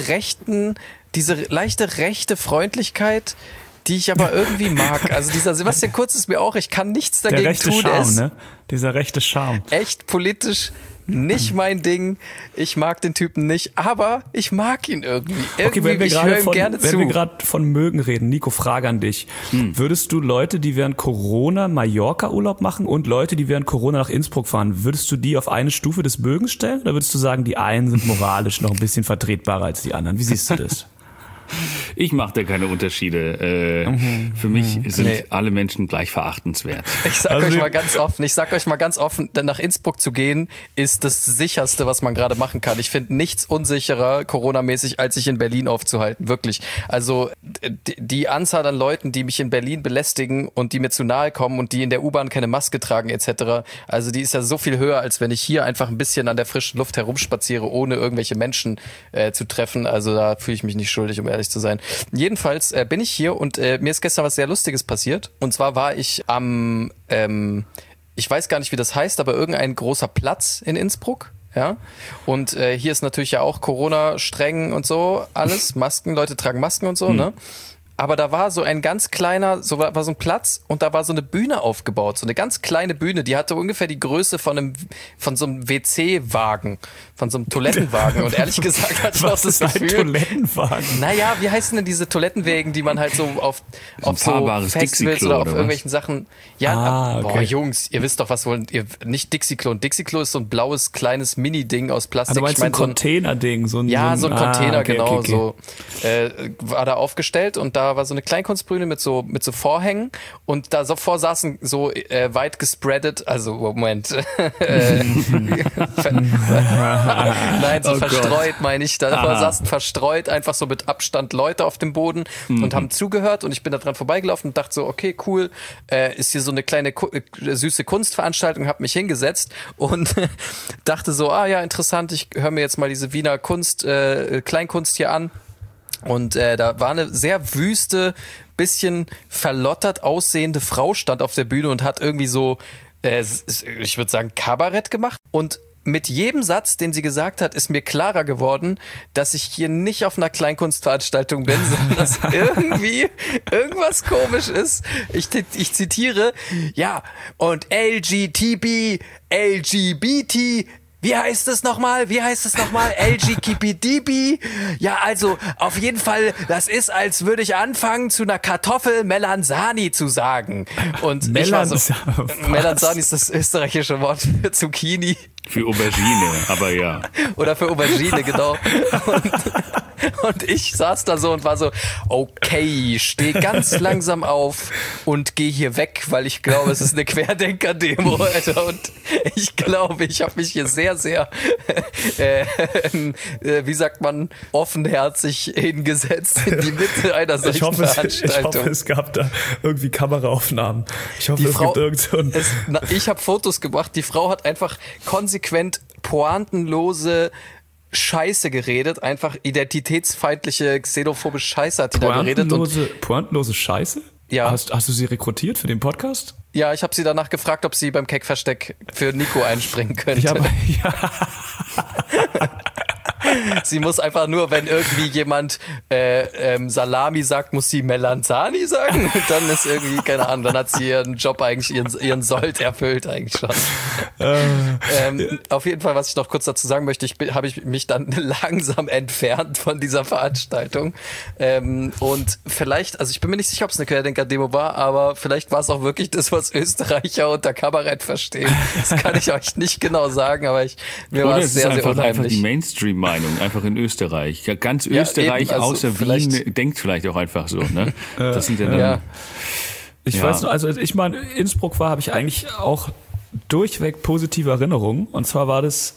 rechte Freundlichkeit, die ich aber irgendwie mag. Also dieser Sebastian Kurz ist mir auch, ich kann nichts dagegen der rechte tun. Charme, ne? Dieser rechte Charme. Echt politisch nicht mein Ding. Ich mag den Typen nicht, aber ich mag ihn irgendwie. Okay, wenn wir gerade von mögen reden, Nico, Frage an dich. Würdest du Leute, die während Corona Mallorca-Urlaub machen und Leute, die während Corona nach Innsbruck fahren, würdest du die auf eine Stufe des Mögens stellen? Oder würdest du sagen, die einen sind moralisch noch ein bisschen vertretbarer als die anderen? Wie siehst du das? Ich mache da keine Unterschiede. Für mich sind alle Menschen gleich verachtenswert. Ich sag euch mal ganz offen, denn nach Innsbruck zu gehen, ist das Sicherste, was man gerade machen kann. Ich finde nichts unsicherer, Corona-mäßig, als sich in Berlin aufzuhalten. Wirklich. Also die Anzahl an Leuten, die mich in Berlin belästigen und die mir zu nahe kommen und die in der U-Bahn keine Maske tragen etc., also die ist ja so viel höher, als wenn ich hier einfach ein bisschen an der frischen Luft herumspaziere, ohne irgendwelche Menschen zu treffen. Also da fühle ich mich nicht schuldig, um ehrlich zu sein. Jedenfalls bin ich hier und mir ist gestern was sehr Lustiges passiert. Und zwar war ich am, ich weiß gar nicht, wie das heißt, aber irgendein großer Platz in Innsbruck. Ja, und hier ist natürlich ja auch Corona streng und so, alles, Masken, Leute tragen Masken und so, ne? Aber da war so ein ganz kleiner, war so ein Platz und da war so eine Bühne aufgebaut, so eine ganz kleine Bühne, die hatte ungefähr die Größe von so einem WC-Wagen, von so einem Toilettenwagen. Und ehrlich gesagt hatte ich auch das Gefühl, Toilettenwagen? Naja, wie heißen denn diese Toilettenwägen, die man halt so auf so Festivals oder auf irgendwelchen Sachen, ja, okay. Boah, Jungs, ihr wisst doch, was wohl, nicht Dixie-Klo. Ein Dixie-Klo ist so ein blaues, kleines Mini-Ding aus Plastik. Also du meinst so ein Container-Ding? So ein Container, okay, genau, okay. so, war da aufgestellt und da war so eine Kleinkunstbühne mit so Vorhängen und da davor saßen so weit gespreadet, also Moment, nein, so verstreut meine ich, da saßen verstreut einfach so mit Abstand Leute auf dem Boden und haben zugehört und ich bin da dran vorbeigelaufen und dachte so, okay, cool, ist hier so eine kleine süße Kunstveranstaltung, habe mich hingesetzt und dachte so, ja, interessant, ich höre mir jetzt mal diese Wiener Kleinkunst hier an. Und da war eine sehr wüste, bisschen verlottert aussehende Frau stand auf der Bühne und hat irgendwie so, ich würde sagen, Kabarett gemacht. Und mit jedem Satz, den sie gesagt hat, ist mir klarer geworden, dass ich hier nicht auf einer Kleinkunstveranstaltung bin, sondern dass irgendwie irgendwas komisch ist. Ich zitiere, ja, und LGBT, wie heißt es nochmal? LGKPDB? Ja, also auf jeden Fall, das ist, als würde ich anfangen, zu einer Kartoffel Melanzani zu sagen. Und ich war so, Melanzani ist das österreichische Wort für Zucchini. Für Aubergine, aber ja. Oder für Aubergine, genau. Und ich saß da so und war so, okay, steh ganz langsam auf und geh hier weg, weil ich glaube, es ist eine Querdenker-Demo, Alter. Und ich glaube, ich habe mich hier sehr, sehr, wie sagt man, offenherzig hingesetzt in die Mitte einer solchen Veranstaltung. Ich hoffe, es gab da irgendwie Kameraaufnahmen. Ich hoffe, es gibt irgend so ein... Ich habe Fotos gemacht, die Frau hat einfach konsequent pointenlose Scheiße geredet, einfach identitätsfeindliche, xenophobe Scheiße hat die da geredet. Pointenlose Scheiße? Ja. Hast du sie rekrutiert für den Podcast? Ja, ich habe sie danach gefragt, ob sie beim Keck-Versteck für Nico einspringen könnte. Ja. Sie muss einfach nur, wenn irgendwie jemand Salami sagt, muss sie Melanzani sagen. Und dann ist irgendwie, keine Ahnung, dann hat sie ihren Job eigentlich, ihren Sold erfüllt eigentlich schon. Auf jeden Fall, was ich noch kurz dazu sagen möchte, habe ich mich dann langsam entfernt von dieser Veranstaltung. Und vielleicht, also ich bin mir nicht sicher, ob es eine Querdenker-Demo war, aber vielleicht war es auch wirklich das, was Österreicher unter Kabarett verstehen. Das kann ich euch nicht genau sagen, aber mir war es sehr, sehr unheimlich. Einfach die Mainstream-Meinung, einfach in Österreich. Ja, ganz Österreich, eben, also außer Wien, denkt vielleicht auch einfach so, ne? Das sind ja dann... Ich weiß nur, also als ich mal in Innsbruck war, habe ich eigentlich auch durchweg positive Erinnerungen. Und zwar war das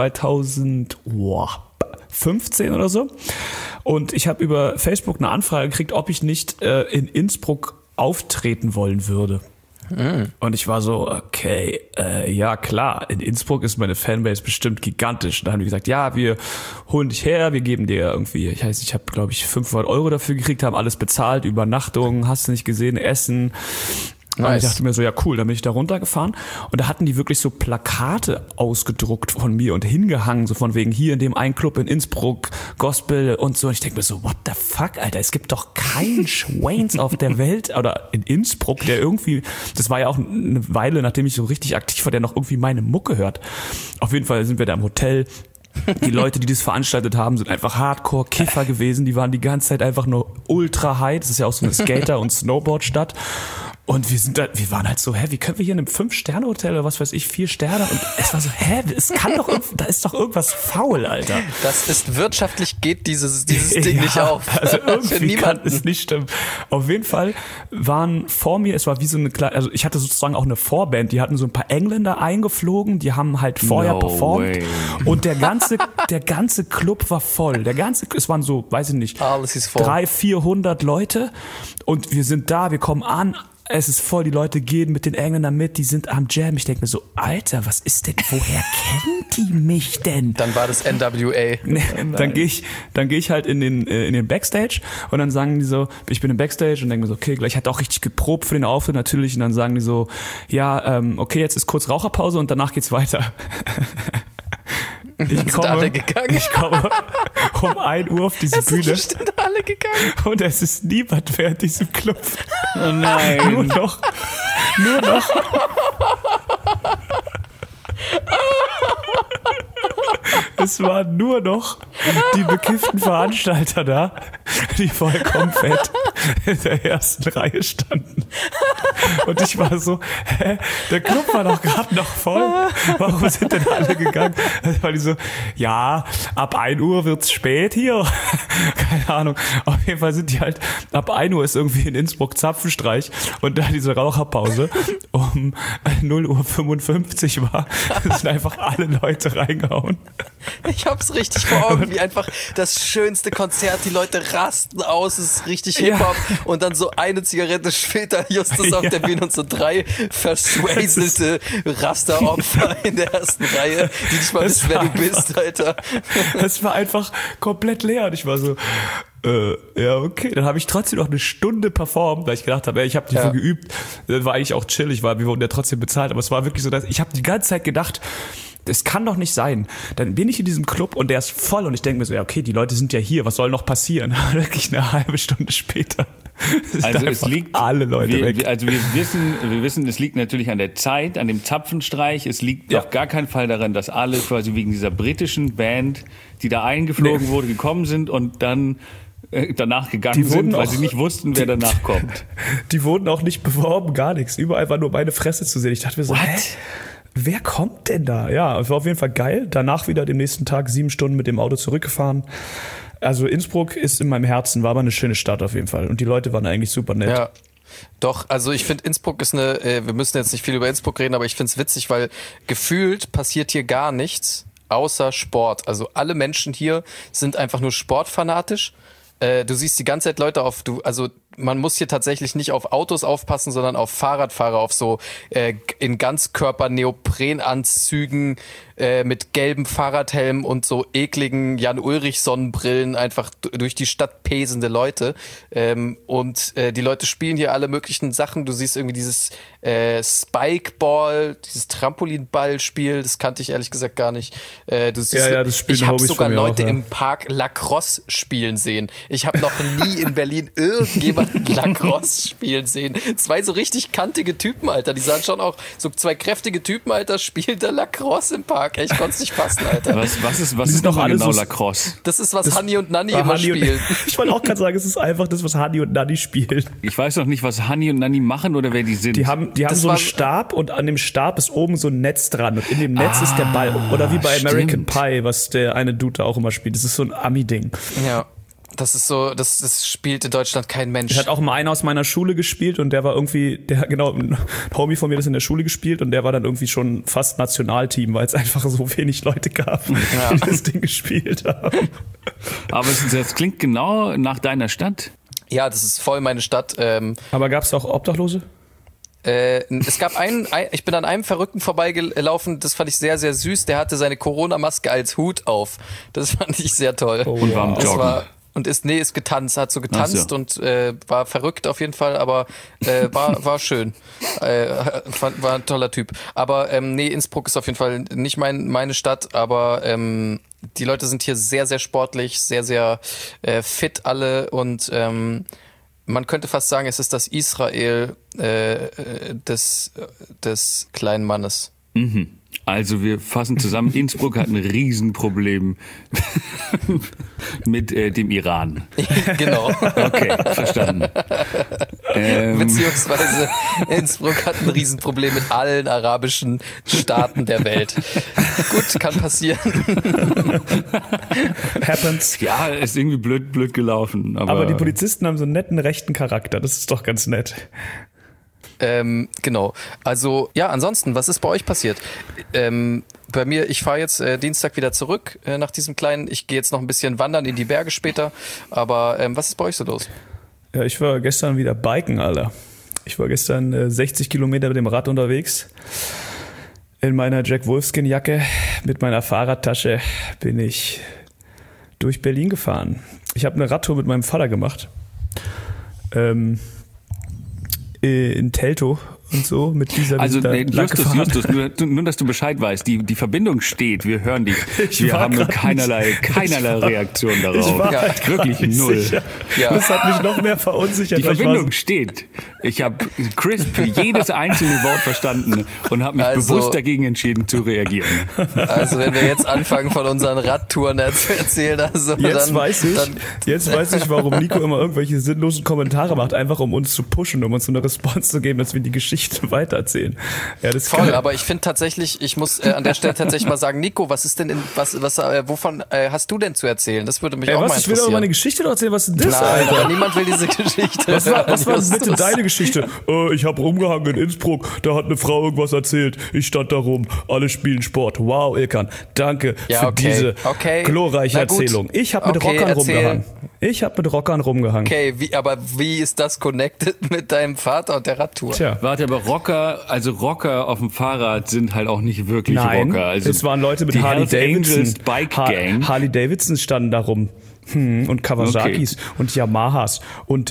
2015 oder so. Und ich habe über Facebook eine Anfrage gekriegt, ob ich nicht in Innsbruck auftreten wollen würde. Und ich war so, okay, ja klar, in Innsbruck ist meine Fanbase bestimmt gigantisch. Und da haben die gesagt, ja, wir holen dich her, wir geben dir irgendwie, ich habe glaube ich 500 € dafür gekriegt, haben alles bezahlt, Übernachtung, hast du nicht gesehen, Essen. Nice. Und ich dachte mir so, ja cool, dann bin ich da runtergefahren und da hatten die wirklich so Plakate ausgedruckt von mir und hingehangen, so von wegen hier in dem einen Club in Innsbruck, Gospel und so. Und ich denke mir so, what the fuck, Alter, es gibt doch keinen Schweins auf der Welt oder in Innsbruck, der irgendwie, das war ja auch eine Weile, nachdem ich so richtig aktiv war, der noch irgendwie meine Mucke hört. Auf jeden Fall sind wir da im Hotel. Die Leute, die das veranstaltet haben, sind einfach Hardcore-Kiffer gewesen. Die waren die ganze Zeit einfach nur ultra high. Das ist ja auch so eine Skater- und Snowboard-Stadt. Und wir waren halt so, wie können wir hier in einem 5-Sterne-Hotel oder was weiß ich, 4 Sterne? Und es war so, es kann doch, da ist doch irgendwas faul, Alter. Das ist wirtschaftlich geht dieses Ding nicht auf. Also irgendwie kann es nicht stimmen. Auf jeden Fall waren vor mir, es war wie so eine kleine, also ich hatte sozusagen auch eine Vorband, die hatten so ein paar Engländer eingeflogen, die haben halt vorher performt. Way. Und der ganze Club war voll. Es waren so, weiß ich nicht, 300-400 Leute. Und wir sind da, wir kommen an. Es ist voll, die Leute gehen mit den Engländern mit, die sind am Jam. Ich denke mir so, Alter, was ist denn, woher kennen die mich denn? Dann war das NWA. Nee, dann gehe ich halt in den Backstage und dann sagen die so, ich bin im Backstage und denke mir so, okay, gleich hat auch richtig geprobt für den Auftritt natürlich und dann sagen die so, ja, okay, jetzt ist kurz Raucherpause und danach geht's weiter. Ich komme um 1 Uhr auf diese Bühne. Sind alle gegangen. Und es ist niemand mehr in diesem Club. Oh nein. Nur noch. Es waren nur noch die bekifften Veranstalter da, die vollkommen fett in der ersten Reihe standen. Und ich war so, der Club war doch gerade noch voll. Warum sind denn alle gegangen? Da war die so, ja, ab 1 Uhr wird's spät hier. Keine Ahnung. Auf jeden Fall sind die halt, ab 1 Uhr ist irgendwie in Innsbruck Zapfenstreich und da diese Raucherpause um 0:55 war, sind einfach alle Leute reingehauen. Ich hab's richtig vor Augen, wie einfach das schönste Konzert, die Leute rasten aus, es ist richtig Hip-Hop und dann so eine Zigarette später Justus auf der Bühne und so 3 verschwäselte Rasteropfer in der ersten Reihe, die nicht mal wissen, wer du bist, Alter. Es war einfach komplett leer und ich war so, ja, okay. Dann habe ich trotzdem noch eine Stunde performt, weil ich gedacht habe, ich habe nicht so geübt. Das war eigentlich auch chillig, weil wir wurden ja trotzdem bezahlt, aber es war wirklich so, dass ich habe die ganze Zeit gedacht, das kann doch nicht sein. Dann bin ich in diesem Club und der ist voll und ich denke mir so, ja okay, die Leute sind ja hier, was soll noch passieren? Wirklich eine halbe Stunde später. Also es liegt, alle Leute weg. Wir wissen, es liegt natürlich an der Zeit, an dem Zapfenstreich. Es liegt auf gar keinen Fall daran, dass alle quasi wegen dieser britischen Band, die da eingeflogen wurde, gekommen sind und dann danach gegangen sind, weil sie nicht wussten, wer danach kommt. Die wurden auch nicht beworben, gar nichts. Überall war nur meine Fresse zu sehen. Ich dachte mir so, wer kommt denn da? Ja, es war auf jeden Fall geil. Danach wieder dem nächsten Tag 7 Stunden mit dem Auto zurückgefahren. Also Innsbruck ist in meinem Herzen, war aber eine schöne Stadt auf jeden Fall. Und die Leute waren eigentlich super nett. Ja. Doch, also ich finde Innsbruck ist wir müssen jetzt nicht viel über Innsbruck reden, aber ich finde es witzig, weil gefühlt passiert hier gar nichts außer Sport. Also alle Menschen hier sind einfach nur sportfanatisch. Du siehst die ganze Zeit Leute man muss hier tatsächlich nicht auf Autos aufpassen, sondern auf Fahrradfahrer, auf so in Ganzkörper-Neoprenanzügen mit gelben Fahrradhelmen und so ekligen Jan-Ulrich-Sonnenbrillen einfach durch die Stadt pesende Leute. Und die Leute spielen hier alle möglichen Sachen. Du siehst irgendwie dieses Spikeball, dieses Trampolinballspiel, das kannte ich ehrlich gesagt gar nicht. Du siehst, das spielen ich habe Hobbys sogar von mir Leute auch, im Park Lacrosse spielen sehen. Ich habe noch nie in Berlin irgendjemanden Lacrosse spielen sehen. 2 so richtig kantige Typen, Alter. Die sahen schon auch so 2 kräftige Typen, Alter, spielen da Lacrosse im Park. Ich konnte es nicht fassen, Alter. Was ist noch genau Lacrosse? Das ist, was Hanni und Nanni immer spielen. Ich wollte auch gerade sagen, es ist einfach das, was Hanni und Nanni spielen. Ich weiß noch nicht, was Hanni und Nanni machen oder wer die sind. Die haben so einen Stab und an dem Stab ist oben so ein Netz dran und in dem Netz ist der Ball. Oder wie bei American Pie, was der eine Dude da auch immer spielt. Das ist so ein Ami-Ding. Ja. Das ist so, das spielt in Deutschland kein Mensch. Ich hatte auch mal einer aus meiner Schule gespielt und der war irgendwie, ein Homie von mir, das in der Schule gespielt und der war dann irgendwie schon fast Nationalteam, weil es einfach so wenig Leute gab, die das Ding gespielt haben. Aber das klingt genau nach deiner Stadt. Ja, das ist voll meine Stadt. Aber gab es auch Obdachlose? Es gab ich bin an einem Verrückten vorbeigelaufen, das fand ich sehr, sehr süß. Der hatte seine Corona-Maske als Hut auf. Das fand ich sehr toll. Oh, und war am Joggen. Ist getanzt, hat so getanzt und war verrückt auf jeden Fall, aber war schön. War ein toller Typ. Aber Innsbruck ist auf jeden Fall nicht meine Stadt, aber die Leute sind hier sehr, sehr sportlich, sehr, sehr fit alle und man könnte fast sagen, es ist das Israel des kleinen Mannes. Mhm. Also wir fassen zusammen, Innsbruck hat ein Riesenproblem mit dem Iran. Genau. Okay, verstanden. Beziehungsweise Innsbruck hat ein Riesenproblem mit allen arabischen Staaten der Welt. Gut, kann passieren. Happens. Ja, ist irgendwie blöd gelaufen. Aber die Polizisten haben so einen netten rechten Charakter, das ist doch ganz nett. Genau. Also, ja, ansonsten, was ist bei euch passiert? Bei mir, ich fahre jetzt Dienstag wieder zurück nach diesem kleinen, ich gehe jetzt noch ein bisschen wandern in die Berge später, aber was ist bei euch so los? Ja, ich war gestern wieder biken, Alter. Ich war gestern 60 Kilometer mit dem Rad unterwegs. In meiner Jack Wolfskin-Jacke mit meiner Fahrradtasche bin ich durch Berlin gefahren. Ich habe eine Radtour mit meinem Vater gemacht. In Teltow und so mit dieser Also Justus, nur dass du Bescheid weißt, die Verbindung steht, wir hören dich. Wir haben keinerlei Reaktion darauf. Ich war halt wirklich null. Ja. Das hat mich noch mehr verunsichert. Die Verbindung steht. Ich habe crisp jedes einzelne Wort verstanden und habe mich bewusst dagegen entschieden zu reagieren. Also wenn wir jetzt anfangen von unseren Radtouren zu erzählen, jetzt weiß ich, warum Nico immer irgendwelche sinnlosen Kommentare macht, einfach um uns zu pushen, um uns so eine Response zu geben, dass wir die Geschichte weitererzählen. Ja, das voll, aber ich finde tatsächlich, ich muss an der Stelle tatsächlich mal sagen, Nico, was ist denn wovon hast du denn zu erzählen? Das würde mich auch mal interessieren. Ich will doch meine Geschichte doch erzählen, was ist denn das, Alter? Aber niemand will diese Geschichte. Was war denn bitte deine Geschichte? Ich habe rumgehangen in Innsbruck, da hat eine Frau irgendwas erzählt, ich stand da rum, alle spielen Sport. Wow, Ilkan, danke für diese glorreiche Erzählung. Ich habe mit Rockern rumgehangen. Okay, wie ist das connected mit deinem Vater und der Radtour? Tja. Warte, aber Rocker auf dem Fahrrad sind halt auch nicht wirklich Rocker. Also es waren Leute mit Harley Davidson. Bike Gang. Harley Davidson standen da rum. Und Kawasaki's und Yamahas und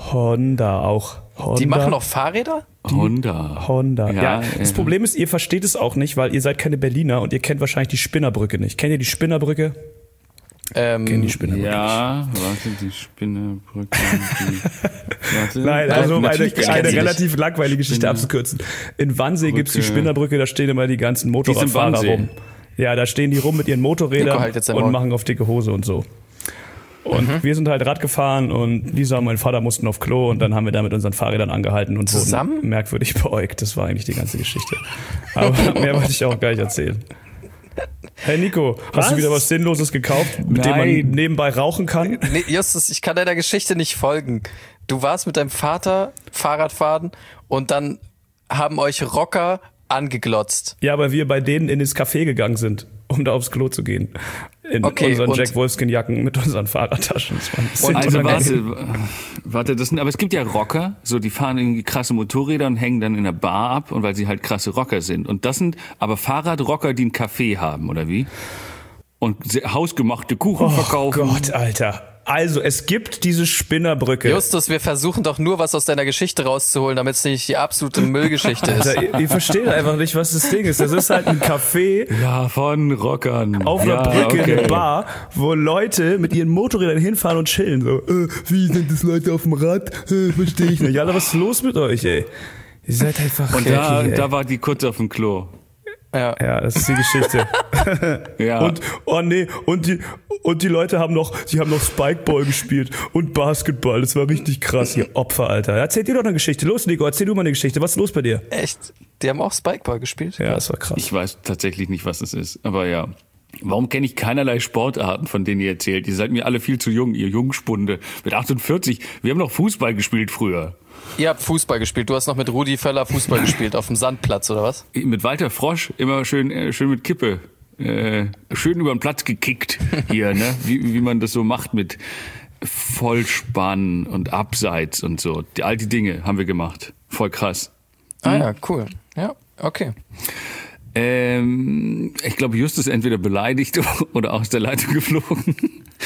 Honda auch. Honda. Die machen auch Fahrräder? Honda. Ja, das Problem ist, ihr versteht es auch nicht, weil ihr seid keine Berliner und ihr kennt wahrscheinlich die Spinnerbrücke nicht. Kennt ihr die Spinnerbrücke? Kennt die Spinnerbrücke ja, warte, die Spinnerbrücke. Nein, also um eine relativ langweilige Geschichte abzukürzen. In Wannsee gibt's die Spinnerbrücke, da stehen immer die ganzen Motorradfahrer rum. Ja, da stehen die rum mit ihren Motorrädern und machen auf dicke Hose und so. Und wir sind halt Rad gefahren und Lisa und mein Vater mussten auf Klo und dann haben wir da mit unseren Fahrrädern angehalten und wurden merkwürdig beäugt. Das war eigentlich die ganze Geschichte. Aber mehr wollte ich auch gar nicht erzählen. Hey Nico, hast du wieder was Sinnloses gekauft, mit dem man nebenbei rauchen kann? Nee, Justus, ich kann deiner Geschichte nicht folgen. Du warst mit deinem Vater Fahrradfahren und dann haben euch Rocker angeglotzt. Ja, weil wir bei denen in das Café gegangen sind, um da aufs Klo zu gehen. In unseren Jack Wolfskin-Jacken mit unseren Fahrradtaschen. Warte, aber es gibt ja Rocker, so die fahren irgendwie krasse Motorräder und hängen dann in der Bar ab und weil sie halt krasse Rocker sind. Und das sind aber Fahrradrocker, die ein Café haben, oder wie? Und hausgemachte Kuchen verkaufen. Oh Gott, Alter. Also, es gibt diese Spinnerbrücke. Justus, wir versuchen doch nur was aus deiner Geschichte rauszuholen, damit es nicht die absolute Müllgeschichte ist. Alter, ihr versteht einfach nicht, was das Ding ist. Das ist halt ein Café. Ja, von Rockern. Auf einer Brücke, eine Bar, wo Leute mit ihren Motorrädern hinfahren und chillen. So, wie sind das Leute auf dem Rad? Verstehe ich nicht. Alter, was ist los mit euch, ey? Ihr seid einfach Und da war die kurz auf dem Klo. Ja, das ist die Geschichte. Ja. Und die Leute haben noch Spikeball gespielt und Basketball. Das war richtig krass, ihr Opfer, Alter. Erzähl dir doch eine Geschichte. Los, Nico, erzähl du mal eine Geschichte. Was ist los bei dir? Echt? Die haben auch Spikeball gespielt? Ja, das war krass. Ich weiß tatsächlich nicht, was es ist, aber ja. Warum kenne ich keinerlei Sportarten, von denen ihr erzählt? Ihr seid mir alle viel zu jung, ihr Jungspunde. Mit 48, wir haben noch Fußball gespielt früher. Ihr habt Fußball gespielt. Du hast noch mit Rudi Völler Fußball gespielt auf dem Sandplatz, oder was? Mit Walter Frosch, immer schön mit Kippe. Schön über den Platz gekickt hier, ne? Wie man das so macht mit Vollspann und Abseits und so. All die Dinge haben wir gemacht. Voll krass. Ah ja, cool. Ja, okay. Ich glaube, Justus entweder beleidigt oder aus der Leitung geflogen.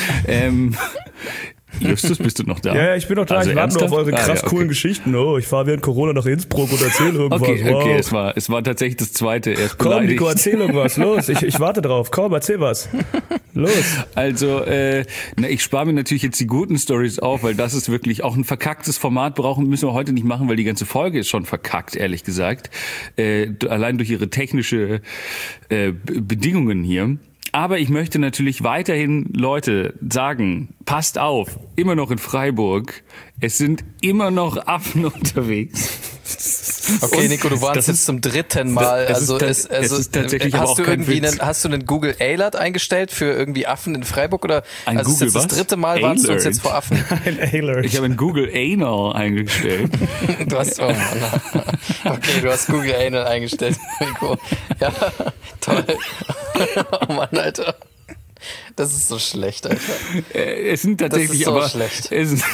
Justus, bist du noch da? Ja, ich bin noch da. Also ich warte nur auf eure krass coolen Geschichten. Oh, ich fahre während Corona nach Innsbruck und erzähle irgendwas. Okay, es war tatsächlich das Zweite. Er ist Komm, Nico, erzähl irgendwas. Los, ich warte drauf. Komm, erzähl was. Los. Also, ich spare mir natürlich jetzt die guten Stories auf, weil das ist wirklich auch ein verkacktes Format müssen wir heute nicht machen, weil die ganze Folge ist schon verkackt, ehrlich gesagt. Allein durch ihre technische Bedingungen hier. Aber ich möchte natürlich weiterhin Leute sagen, passt auf, immer noch in Freiburg, es sind immer noch Affen unterwegs. Okay, Nico, du warst jetzt zum dritten Mal. Es ist tatsächlich aber auch kein Witz. Hast du einen Google Alert eingestellt für irgendwie Affen in Freiburg oder? Ein also Google ist jetzt das dritte Mal warnst du uns jetzt vor Affen. Ein Alert. Ich habe einen Google Anal eingestellt. Du hast Google Anal eingestellt, Nico. Ja, toll. Oh Mann, Alter. Das ist so schlecht, Alter. Es sind tatsächlich das ist so schlecht.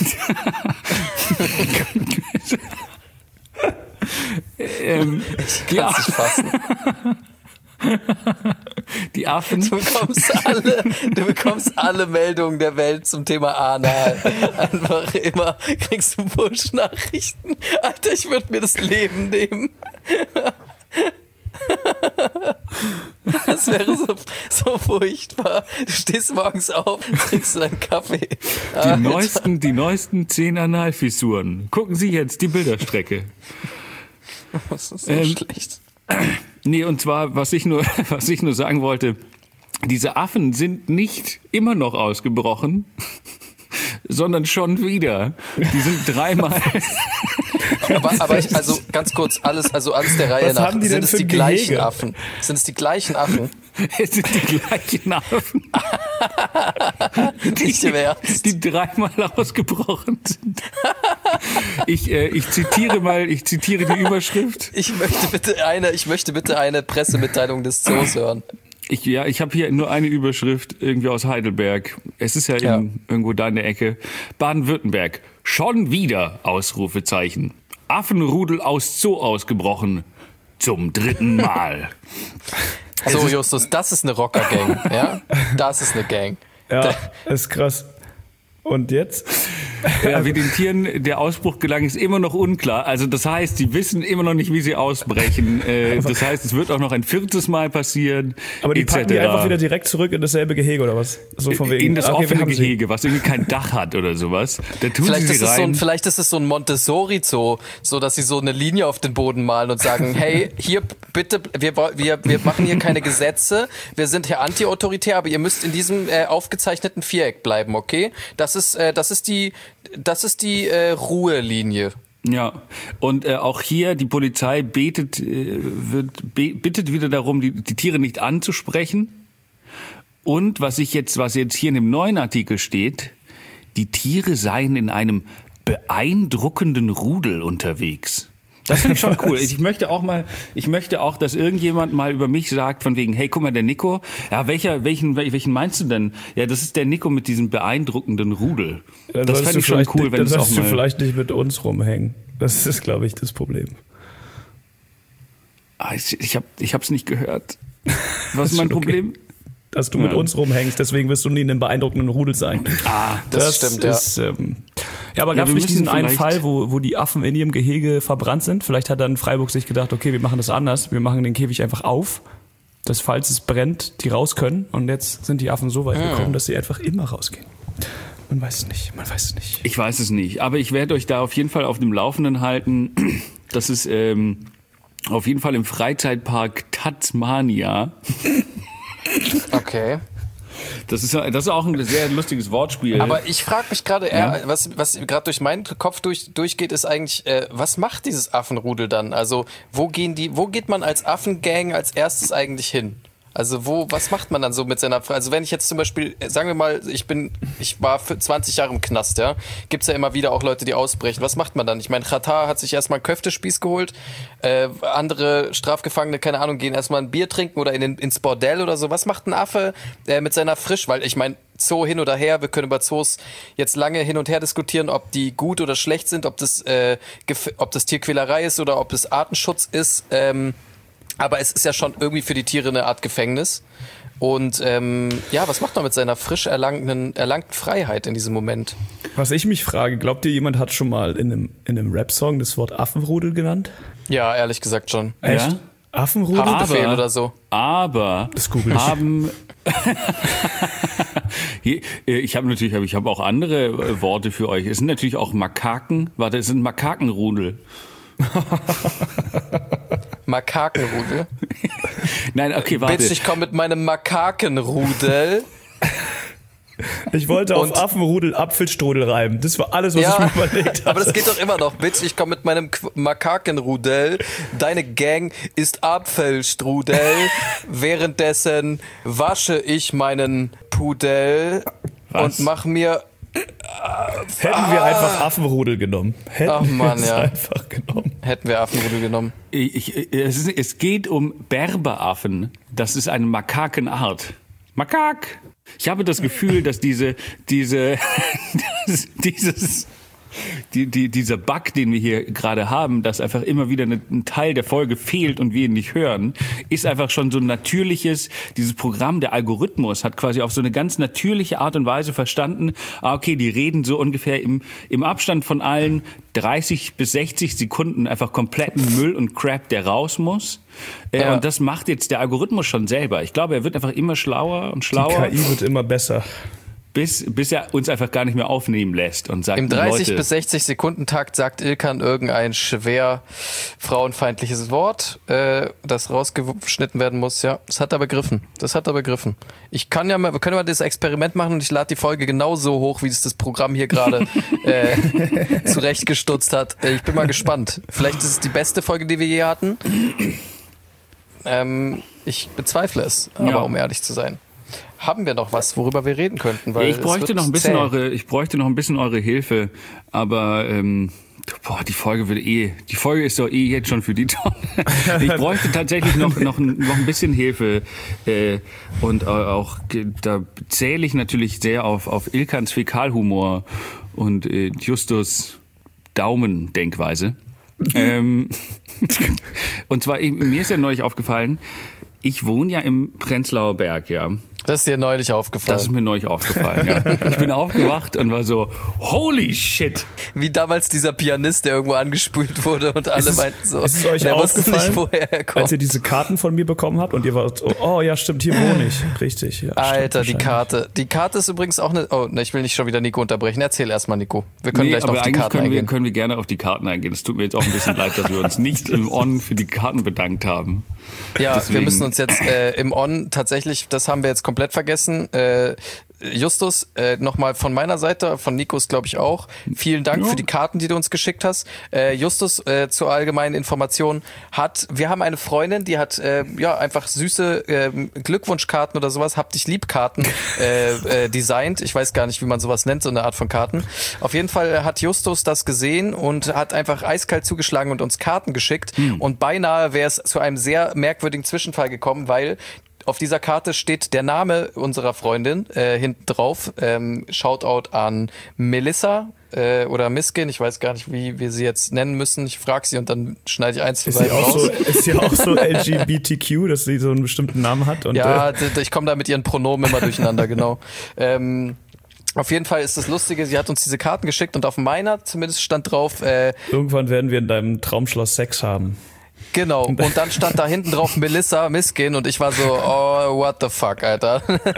Ich kann es nicht fassen. Die Affen. Du bekommst alle Meldungen der Welt zum Thema Anal. Einfach immer kriegst du Push-Nachrichten. Alter, ich würde mir das Leben nehmen. Das wäre so furchtbar. Du stehst morgens auf, trinkst deinen Kaffee. Die neuesten 10 Analfissuren. Gucken Sie jetzt die Bilderstrecke. Das ist so schlecht. Nee, und zwar, was ich nur sagen wollte, diese Affen sind nicht immer noch ausgebrochen, sondern schon wieder. Die sind 3-mal. Aber also ganz kurz, alles der Reihe Was nach. haben die Sind denn es für die ein gleichen Gehege? Affen? Sind es die gleichen Affen? Es sind die gleichen Affen, Nicht im Ernst. die 3-mal ausgebrochen sind. Ich zitiere die Überschrift. Ich möchte bitte eine Pressemitteilung des Zoos hören. Ich habe hier nur eine Überschrift irgendwie aus Heidelberg. Es ist ja irgendwo da in der Ecke. Baden-Württemberg. Schon wieder, Ausrufezeichen. Affenrudel aus Zoo ausgebrochen. Zum 3. Mal. So, Justus, das ist eine Rocker-Gang. Ja? Das ist eine Gang. Ja, ist krass. Und jetzt? wie den Tieren der Ausbruch gelang, ist immer noch unklar. Also das heißt, sie wissen immer noch nicht, wie sie ausbrechen. Das heißt, es wird auch noch ein 4. Mal passieren. Aber die packen die einfach wieder direkt zurück in dasselbe Gehege oder was? So von wegen. In das offene Gehege, was irgendwie kein Dach hat oder sowas. Da tun vielleicht, sie rein. Vielleicht ist es so ein Montessori-Zoo, so dass sie so eine Linie auf den Boden malen und sagen, hey, hier bitte, wir machen hier keine Gesetze, wir sind hier anti-autoritär, aber ihr müsst in diesem aufgezeichneten Viereck bleiben, okay? Das ist die Ruhelinie. Ja, und auch hier die Polizei bittet wieder darum, die Tiere nicht anzusprechen. Und was jetzt hier in dem neuen Artikel steht, die Tiere seien in einem beeindruckenden Rudel unterwegs. Das finde ich schon cool. Ich möchte auch, dass irgendjemand mal über mich sagt, von wegen, hey, guck mal, der Nico, ja, welchen meinst du denn? Ja, das ist der Nico mit diesem beeindruckenden Rudel. Ja, das fände ich schon cool, wenn es auch mal... Dann du vielleicht nicht mit uns rumhängen. Das ist, glaube ich, das Problem. Ich hab's nicht gehört. Was ist mein Problem? Dass du mit uns rumhängst, deswegen wirst du nie in einem beeindruckenden Rudel sein. Das stimmt, ist, ja, aber gab es nicht diesen einen Fall, wo die Affen in ihrem Gehege verbrannt sind? Vielleicht hat dann Freiburg sich gedacht, okay, wir machen das anders. Wir machen den Käfig einfach auf, dass falls es brennt, die raus können. Und jetzt sind die Affen so weit gekommen, dass sie einfach immer rausgehen. Man weiß es nicht. Ich weiß es nicht. Aber ich werde euch da auf jeden Fall auf dem Laufenden halten. Das ist auf jeden Fall im Freizeitpark Tasmania. Okay. Das ist auch ein sehr lustiges Wortspiel. Aber ich frage mich gerade, was gerade durch meinen Kopf durchgeht, ist eigentlich, was macht dieses Affenrudel dann? Also wo geht man als Affengang als erstes eigentlich hin? Also was macht man dann so mit seiner, also wenn ich jetzt zum Beispiel, sagen wir mal, ich war für 20 Jahre im Knast, ja, gibt's ja immer wieder auch Leute, die ausbrechen. Was macht man dann? Ich meine, Katar hat sich erstmal einen Köftespieß geholt, andere Strafgefangene, keine Ahnung, gehen erstmal ein Bier trinken oder ins Bordell oder so. Was macht ein Affe mit seiner Frisch? Weil ich meine, Zoo hin oder her, wir können über Zoos jetzt lange hin und her diskutieren, ob die gut oder schlecht sind, ob das Tierquälerei ist oder ob es Artenschutz ist, aber es ist ja schon irgendwie für die Tiere eine Art Gefängnis. Und was macht man mit seiner frisch erlangten Freiheit in diesem Moment? Was ich mich frage, glaubt ihr, jemand hat schon mal in einem Rap-Song das Wort Affenrudel genannt? Ja, ehrlich gesagt schon. Echt? Ja? Affenrudel? Haftbefehl oder so. Aber das google ich. Ich habe auch andere Worte für euch. Es sind natürlich auch Makaken. Warte, es sind Makakenrudel. Makakenrudel? Nein, okay, warte. Bitch, ich komme mit meinem Makakenrudel. Ich wollte auf Affenrudel Apfelstrudel reiben. Das war alles, was ich mir überlegt habe. Aber das geht doch immer noch. Bitch, ich komme mit meinem Makakenrudel. Deine Gang ist Apfelstrudel. Währenddessen wasche ich meinen Pudel und mach mir... Hätten wir einfach Affenrudel genommen. Hätten wir Affenrudel genommen. Es geht um Berberaffen. Das ist eine Makakenart. Makak! Ich habe das Gefühl, dass dieser Bug, den wir hier gerade haben, dass einfach immer wieder ein Teil der Folge fehlt und wir ihn nicht hören, ist einfach schon so ein natürliches, dieses Programm, der Algorithmus hat quasi auf so eine ganz natürliche Art und Weise verstanden, okay, die reden so ungefähr im Abstand von allen 30 bis 60 Sekunden einfach kompletten Müll und Crap, der raus muss. Und das macht jetzt der Algorithmus schon selber. Ich glaube, er wird einfach immer schlauer und schlauer. Die KI wird immer besser. Bis er uns einfach gar nicht mehr aufnehmen lässt und sagt, im 30 Leute, bis 60 Sekundentakt sagt Ilkan irgendein schwer frauenfeindliches Wort, das rausgeschnitten werden muss. Ja, das hat er begriffen. Wir können ja mal das Experiment machen und ich lade die Folge genauso hoch, wie es das Programm hier gerade zurechtgestutzt hat. Ich bin mal gespannt. Vielleicht ist es die beste Folge, die wir je hatten. Ich bezweifle es, aber um ehrlich zu sein. Haben wir noch was, worüber wir reden könnten? Weil ich bräuchte noch ein bisschen eure Hilfe, aber die Folge ist doch jetzt schon für die Tonne. Ich bräuchte tatsächlich noch ein bisschen Hilfe und auch da zähle ich natürlich sehr auf Ilkans Fäkalhumor und Justus Daumendenkweise. Und zwar, mir ist ja neulich aufgefallen, ich wohne ja im Prenzlauer Berg, ja. Das ist dir neulich aufgefallen. Das ist mir neulich aufgefallen, ja. Ich bin aufgewacht und war so, holy shit. Wie damals dieser Pianist, der irgendwo angespült wurde und alle meinten so, ist es euch der wusste aufgefallen, nicht, woher er kommt. als ihr diese Karten von mir bekommen habt und ihr wart so, oh ja, stimmt, hier wohne ich. Richtig, ja. Alter, stimmt, die Karte. Die Karte ist übrigens auch eine, oh, ne, ich will nicht schon wieder Nico unterbrechen. Erzähl erstmal, Nico. Wir können gleich noch auf die Karten eingehen. Können wir gerne auf die Karten eingehen. Es tut mir jetzt auch ein bisschen leid, dass wir uns nicht im On für die Karten bedankt haben. Ja, Deswegen. wir müssen uns jetzt im On tatsächlich, das haben wir jetzt komplett vergessen. Justus, nochmal von meiner Seite, von Nikos glaube ich auch, vielen Dank für die Karten, die du uns geschickt hast. Justus, zur allgemeinen Information, wir haben eine Freundin, die hat einfach süße Glückwunschkarten oder sowas, hab dich lieb Karten designt. Ich weiß gar nicht, wie man sowas nennt, so eine Art von Karten. Auf jeden Fall hat Justus das gesehen und hat einfach eiskalt zugeschlagen und uns Karten geschickt. Und beinahe wäre es zu einem sehr merkwürdigen Zwischenfall gekommen, weil auf dieser Karte steht der Name unserer Freundin hinten drauf. Shoutout an Melissa oder Miskin. Ich weiß gar nicht, wie wir sie jetzt nennen müssen. Ich frage sie und dann schneide ich eins für sie raus. Ist sie auch so LGBTQ, dass sie so einen bestimmten Namen hat? Und, ja, ich komme da mit ihren Pronomen immer durcheinander, genau. Auf jeden Fall ist das Lustige, sie hat uns diese Karten geschickt und auf meiner zumindest stand drauf... irgendwann werden wir in deinem Traumschloss Sex haben. Genau, und dann stand da hinten drauf Melissa Miskin und ich war so, oh, what the fuck, Alter.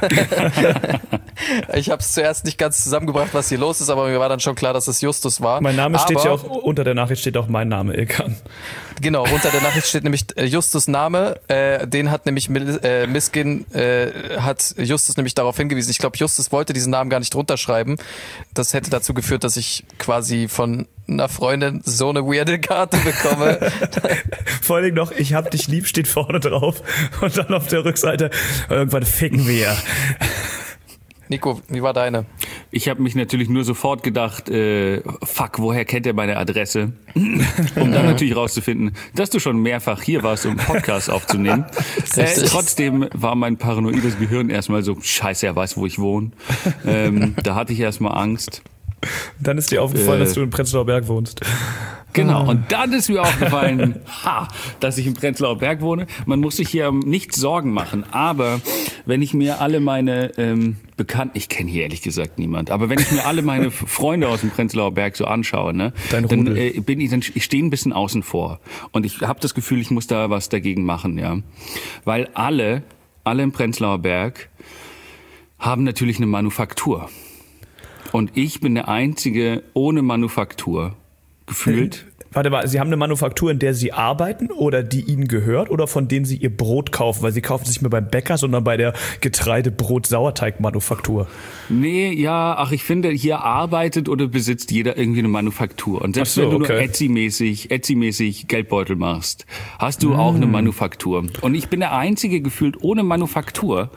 Ich habe es zuerst nicht ganz zusammengebracht, was hier los ist, aber mir war dann schon klar, dass es Justus war. Mein Name steht ja auch, unter der Nachricht steht auch mein Name, Ilkan. Genau, unter der Nachricht steht nämlich Justus Name, den hat nämlich Miskin, hat Justus nämlich darauf hingewiesen. Ich glaube, Justus wollte diesen Namen gar nicht runterschreiben. Das hätte dazu geführt, dass ich quasi von einer Freundin so eine weirde Karte bekomme. Vor allem noch, ich hab dich lieb, steht vorne drauf und dann auf der Rückseite, irgendwann ficken wir. Nico, wie war deine? Ich habe mich natürlich nur sofort gedacht, fuck, woher kennt er meine Adresse? Um dann natürlich rauszufinden, dass du schon mehrfach hier warst, um Podcasts aufzunehmen. Trotzdem war mein paranoides Gehirn erstmal so, scheiße, er weiß, wo ich wohne. Da hatte ich erstmal Angst. Dann ist dir aufgefallen, dass du in Prenzlauer Berg wohnst. Genau, und dann ist mir aufgefallen, dass ich in Prenzlauer Berg wohne. Man muss sich hier nicht Sorgen machen, aber wenn ich mir alle meine Bekannten, ich kenne hier ehrlich gesagt niemand, aber wenn ich mir alle meine Freunde aus dem Prenzlauer Berg so anschaue, ne, dann ich stehe ein bisschen außen vor und ich habe das Gefühl, ich muss da was dagegen machen, ja, weil alle im Prenzlauer Berg haben natürlich eine Manufaktur und ich bin der Einzige ohne Manufaktur. Gefühlt. Warte mal, Sie haben eine Manufaktur, in der Sie arbeiten oder die Ihnen gehört oder von denen Sie Ihr Brot kaufen? Weil Sie kaufen es nicht mehr beim Bäcker, sondern bei der Getreide-Brot-Sauerteig-Manufaktur. Nee, ja, ich finde, hier arbeitet oder besitzt jeder irgendwie eine Manufaktur. Und selbst wenn du nur Etsy-mäßig Geldbeutel machst, hast du auch eine Manufaktur. Und ich bin der Einzige gefühlt ohne Manufaktur.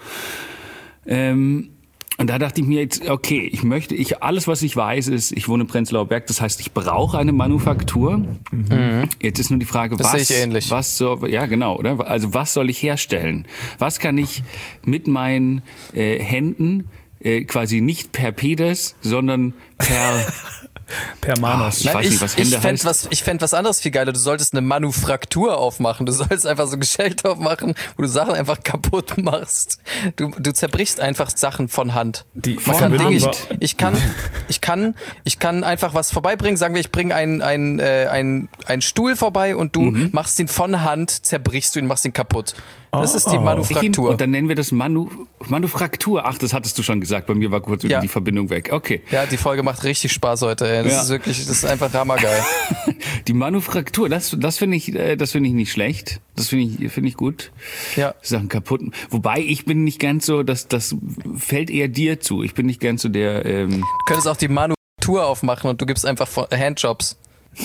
Und da dachte ich mir jetzt, okay, alles was ich weiß ist, ich wohne in Prenzlauer Berg, das heißt, ich brauche eine Manufaktur. Jetzt ist nur die Frage, was soll, ja genau, oder? Also was soll ich herstellen? Was kann ich mit meinen Händen quasi nicht per Pedes, sondern per Manos. Ich fände was anderes viel geiler. Du solltest eine Manufaktur aufmachen. Du solltest einfach so ein Geschäft aufmachen, wo du Sachen einfach kaputt machst. Du zerbrichst einfach Sachen von Hand. Ich kann einfach was vorbeibringen. Sagen wir, ich bringe einen Stuhl vorbei und du machst ihn von Hand, zerbrichst du ihn, machst ihn kaputt. Das ist die Manufaktur. Und dann nennen wir das Manufaktur. Ach, das hattest du schon gesagt. Bei mir war kurz die Verbindung weg. Okay. Ja, die Folge macht richtig Spaß heute. Ey. Das ist einfach hammergeil. Die Manufaktur, das finde ich nicht schlecht. Das finde ich gut. Ja. Sachen kaputt. Wobei ich bin nicht ganz so, das fällt eher dir zu. Ich bin nicht ganz so der. Du könntest auch die Manufaktur aufmachen und du gibst einfach Handjobs.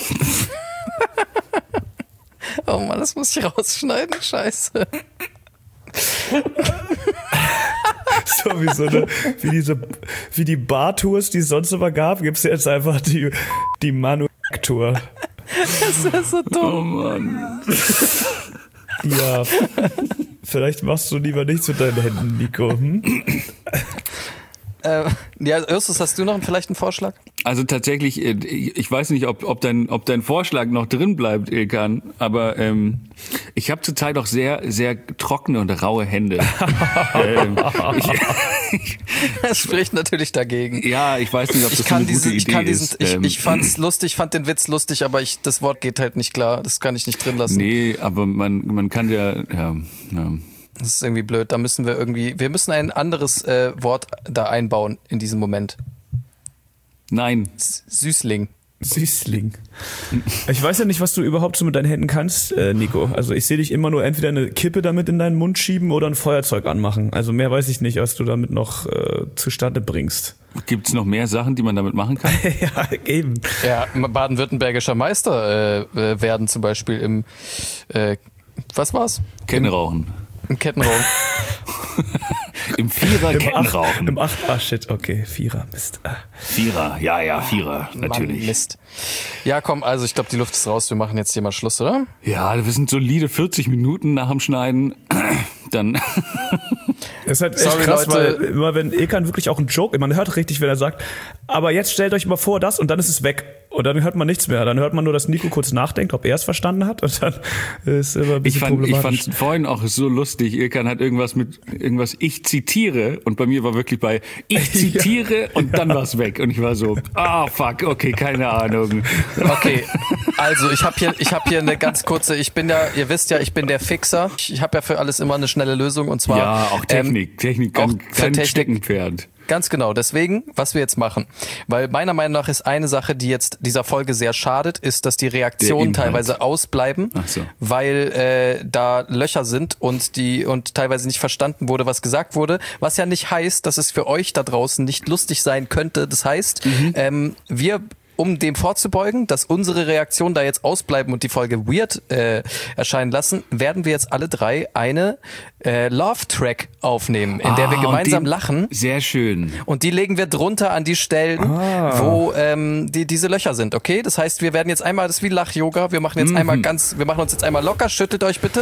Oh Mann, das muss ich rausschneiden, scheiße. So wie die Bartours, die es sonst immer gab, gibt's jetzt einfach die Manufaktur. Das ist so dumm. Oh Mann. Ja, vielleicht machst du lieber nichts mit deinen Händen, Nico. Ja, Justus, hast du noch vielleicht einen Vorschlag? Also tatsächlich, ich weiß nicht, ob dein Vorschlag noch drin bleibt, Ilkan, aber ich habe zurzeit auch sehr, sehr trockene und raue Hände. Das spricht natürlich dagegen. Ja, ich weiß nicht, ob das eine gute Idee ist. Ich fand's lustig, fand den Witz lustig, aber das Wort geht halt nicht klar. Das kann ich nicht drin lassen. Nee, aber man kann ja. Das ist irgendwie blöd. Da müssen wir müssen ein anderes Wort da einbauen in diesem Moment. Nein. Süßling. Süßling. Ich weiß ja nicht, was du überhaupt so mit deinen Händen kannst, Nico. Also ich sehe dich immer nur entweder eine Kippe damit in deinen Mund schieben oder ein Feuerzeug anmachen. Also mehr weiß ich nicht, was du damit noch zustande bringst. Gibt's noch mehr Sachen, die man damit machen kann? Ja, eben. Ja, baden-württembergischer Meister werden zum Beispiel im was war's? Kettenrauchen. Im Kettenrauchen. Im Vierer Kettenrauchen. Im 8. Shit, okay. Vierer, Mist. Vierer, Vierer, natürlich. Mann, Mist. Ja, komm, also ich glaube, die Luft ist raus. Wir machen jetzt hier mal Schluss, oder? Ja, wir sind solide 40 Minuten nach dem Schneiden. Dann. Das ist halt echt krass, Leute. Weil immer wenn Ilkan wirklich auch einen Joke, man hört richtig, wenn er sagt, aber jetzt stellt euch mal vor das und dann ist es weg. Und dann hört man nichts mehr. Dann hört man nur, dass Nico kurz nachdenkt, ob er es verstanden hat. Und dann ist immer ein bisschen problematisch. Ich fand vorhin auch so lustig. Ilkan hat irgendwas ich zitiere. Und bei mir war wirklich bei ich zitiere und dann war es weg. Und ich war so, fuck, okay, keine Ahnung. Okay, also ich habe hier eine ganz kurze, ihr wisst ja, ich bin der Fixer. Ich habe ja für alles immer eine schnelle Lösung und zwar... Ja, auch Technik, kein Steckenpferd. Ganz genau. Deswegen, was wir jetzt machen, weil meiner Meinung nach ist eine Sache, die jetzt dieser Folge sehr schadet, ist, dass die Reaktionen teilweise ausbleiben, weil da Löcher sind und teilweise nicht verstanden wurde, was gesagt wurde, was ja nicht heißt, dass es für euch da draußen nicht lustig sein könnte. Das heißt, um dem vorzubeugen, dass unsere Reaktionen da jetzt ausbleiben und die Folge weird erscheinen lassen, werden wir jetzt alle drei eine Love-Track aufnehmen, in der wir gemeinsam lachen. Sehr schön. Und die legen wir drunter an die Stellen, wo diese Löcher sind, okay? Das heißt, wir werden jetzt einmal, das ist wie Lach-Yoga, wir machen uns jetzt einmal locker, schüttelt euch bitte.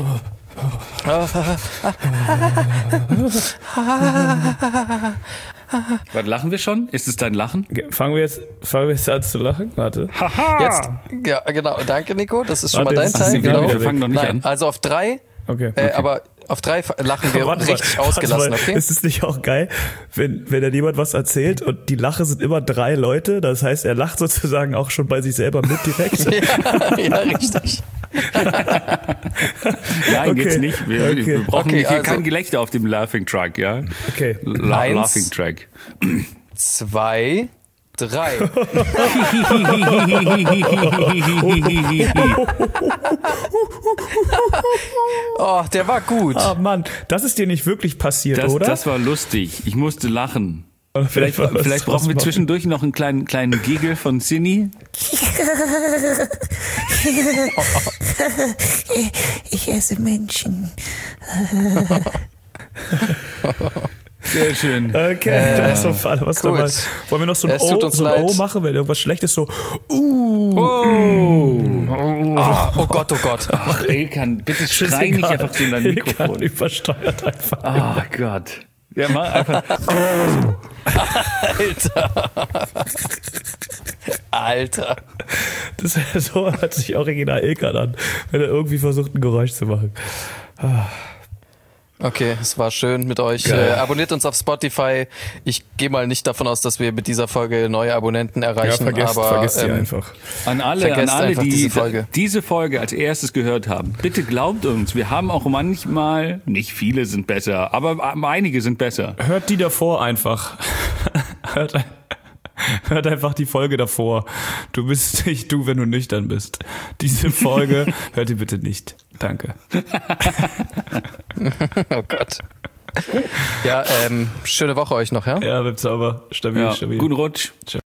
Was, lachen wir schon? Ist es dein Lachen? Fangen wir jetzt an zu lachen? Warte. Jetzt, ja, genau. Danke, Nico. Das ist schon mal dein Teil. Genau. Wir fangen noch nicht an. Also auf 3. Okay. Aber auf 3 lachen wir richtig ausgelassen, okay? Ist es nicht auch geil, wenn dann jemand was erzählt und die Lache sind immer 3 Leute? Das heißt, er lacht sozusagen auch schon bei sich selber mit direkt. ja, richtig. Nein, geht's nicht. Wir brauchen hier kein Gelächter auf dem Laughing Track, ja? Okay. Laughing Track. 2, 3. Oh, der war gut. Ah, Mann, das ist dir nicht wirklich passiert, oder? Das war lustig. Ich musste lachen. Vielleicht brauchen wir zwischendurch noch einen kleinen Giggle von Cindy. Ich esse Menschen. Sehr schön. Okay, da ist auf alle was dabei. Wollen wir noch so ein O machen, wenn irgendwas schlecht ist, so Oh Gott. Ach, Ilkan, bitte schrei nicht einfach so in dein Mikrofon. Ilkan übersteuert einfach. Oh Gott. Ja, mach einfach. Alter. So hört sich original Ilkan an, wenn er irgendwie versucht, ein Geräusch zu machen. Okay, es war schön mit euch. Abonniert uns auf Spotify. Ich gehe mal nicht davon aus, dass wir mit dieser Folge neue Abonnenten erreichen. Ja, vergesst sie einfach. An alle, die diese Folge als erstes gehört haben, bitte glaubt uns, wir haben auch manchmal, nicht viele sind besser, aber einige sind besser. Hört die davor einfach. Hört einfach die Folge davor. Du bist nicht du, wenn du nüchtern bist. Diese Folge hört ihr bitte nicht. Danke. Oh Gott. Ja, schöne Woche euch noch, ja? Ja, bleibt sauber. Stabil. Guten Rutsch. Ciao.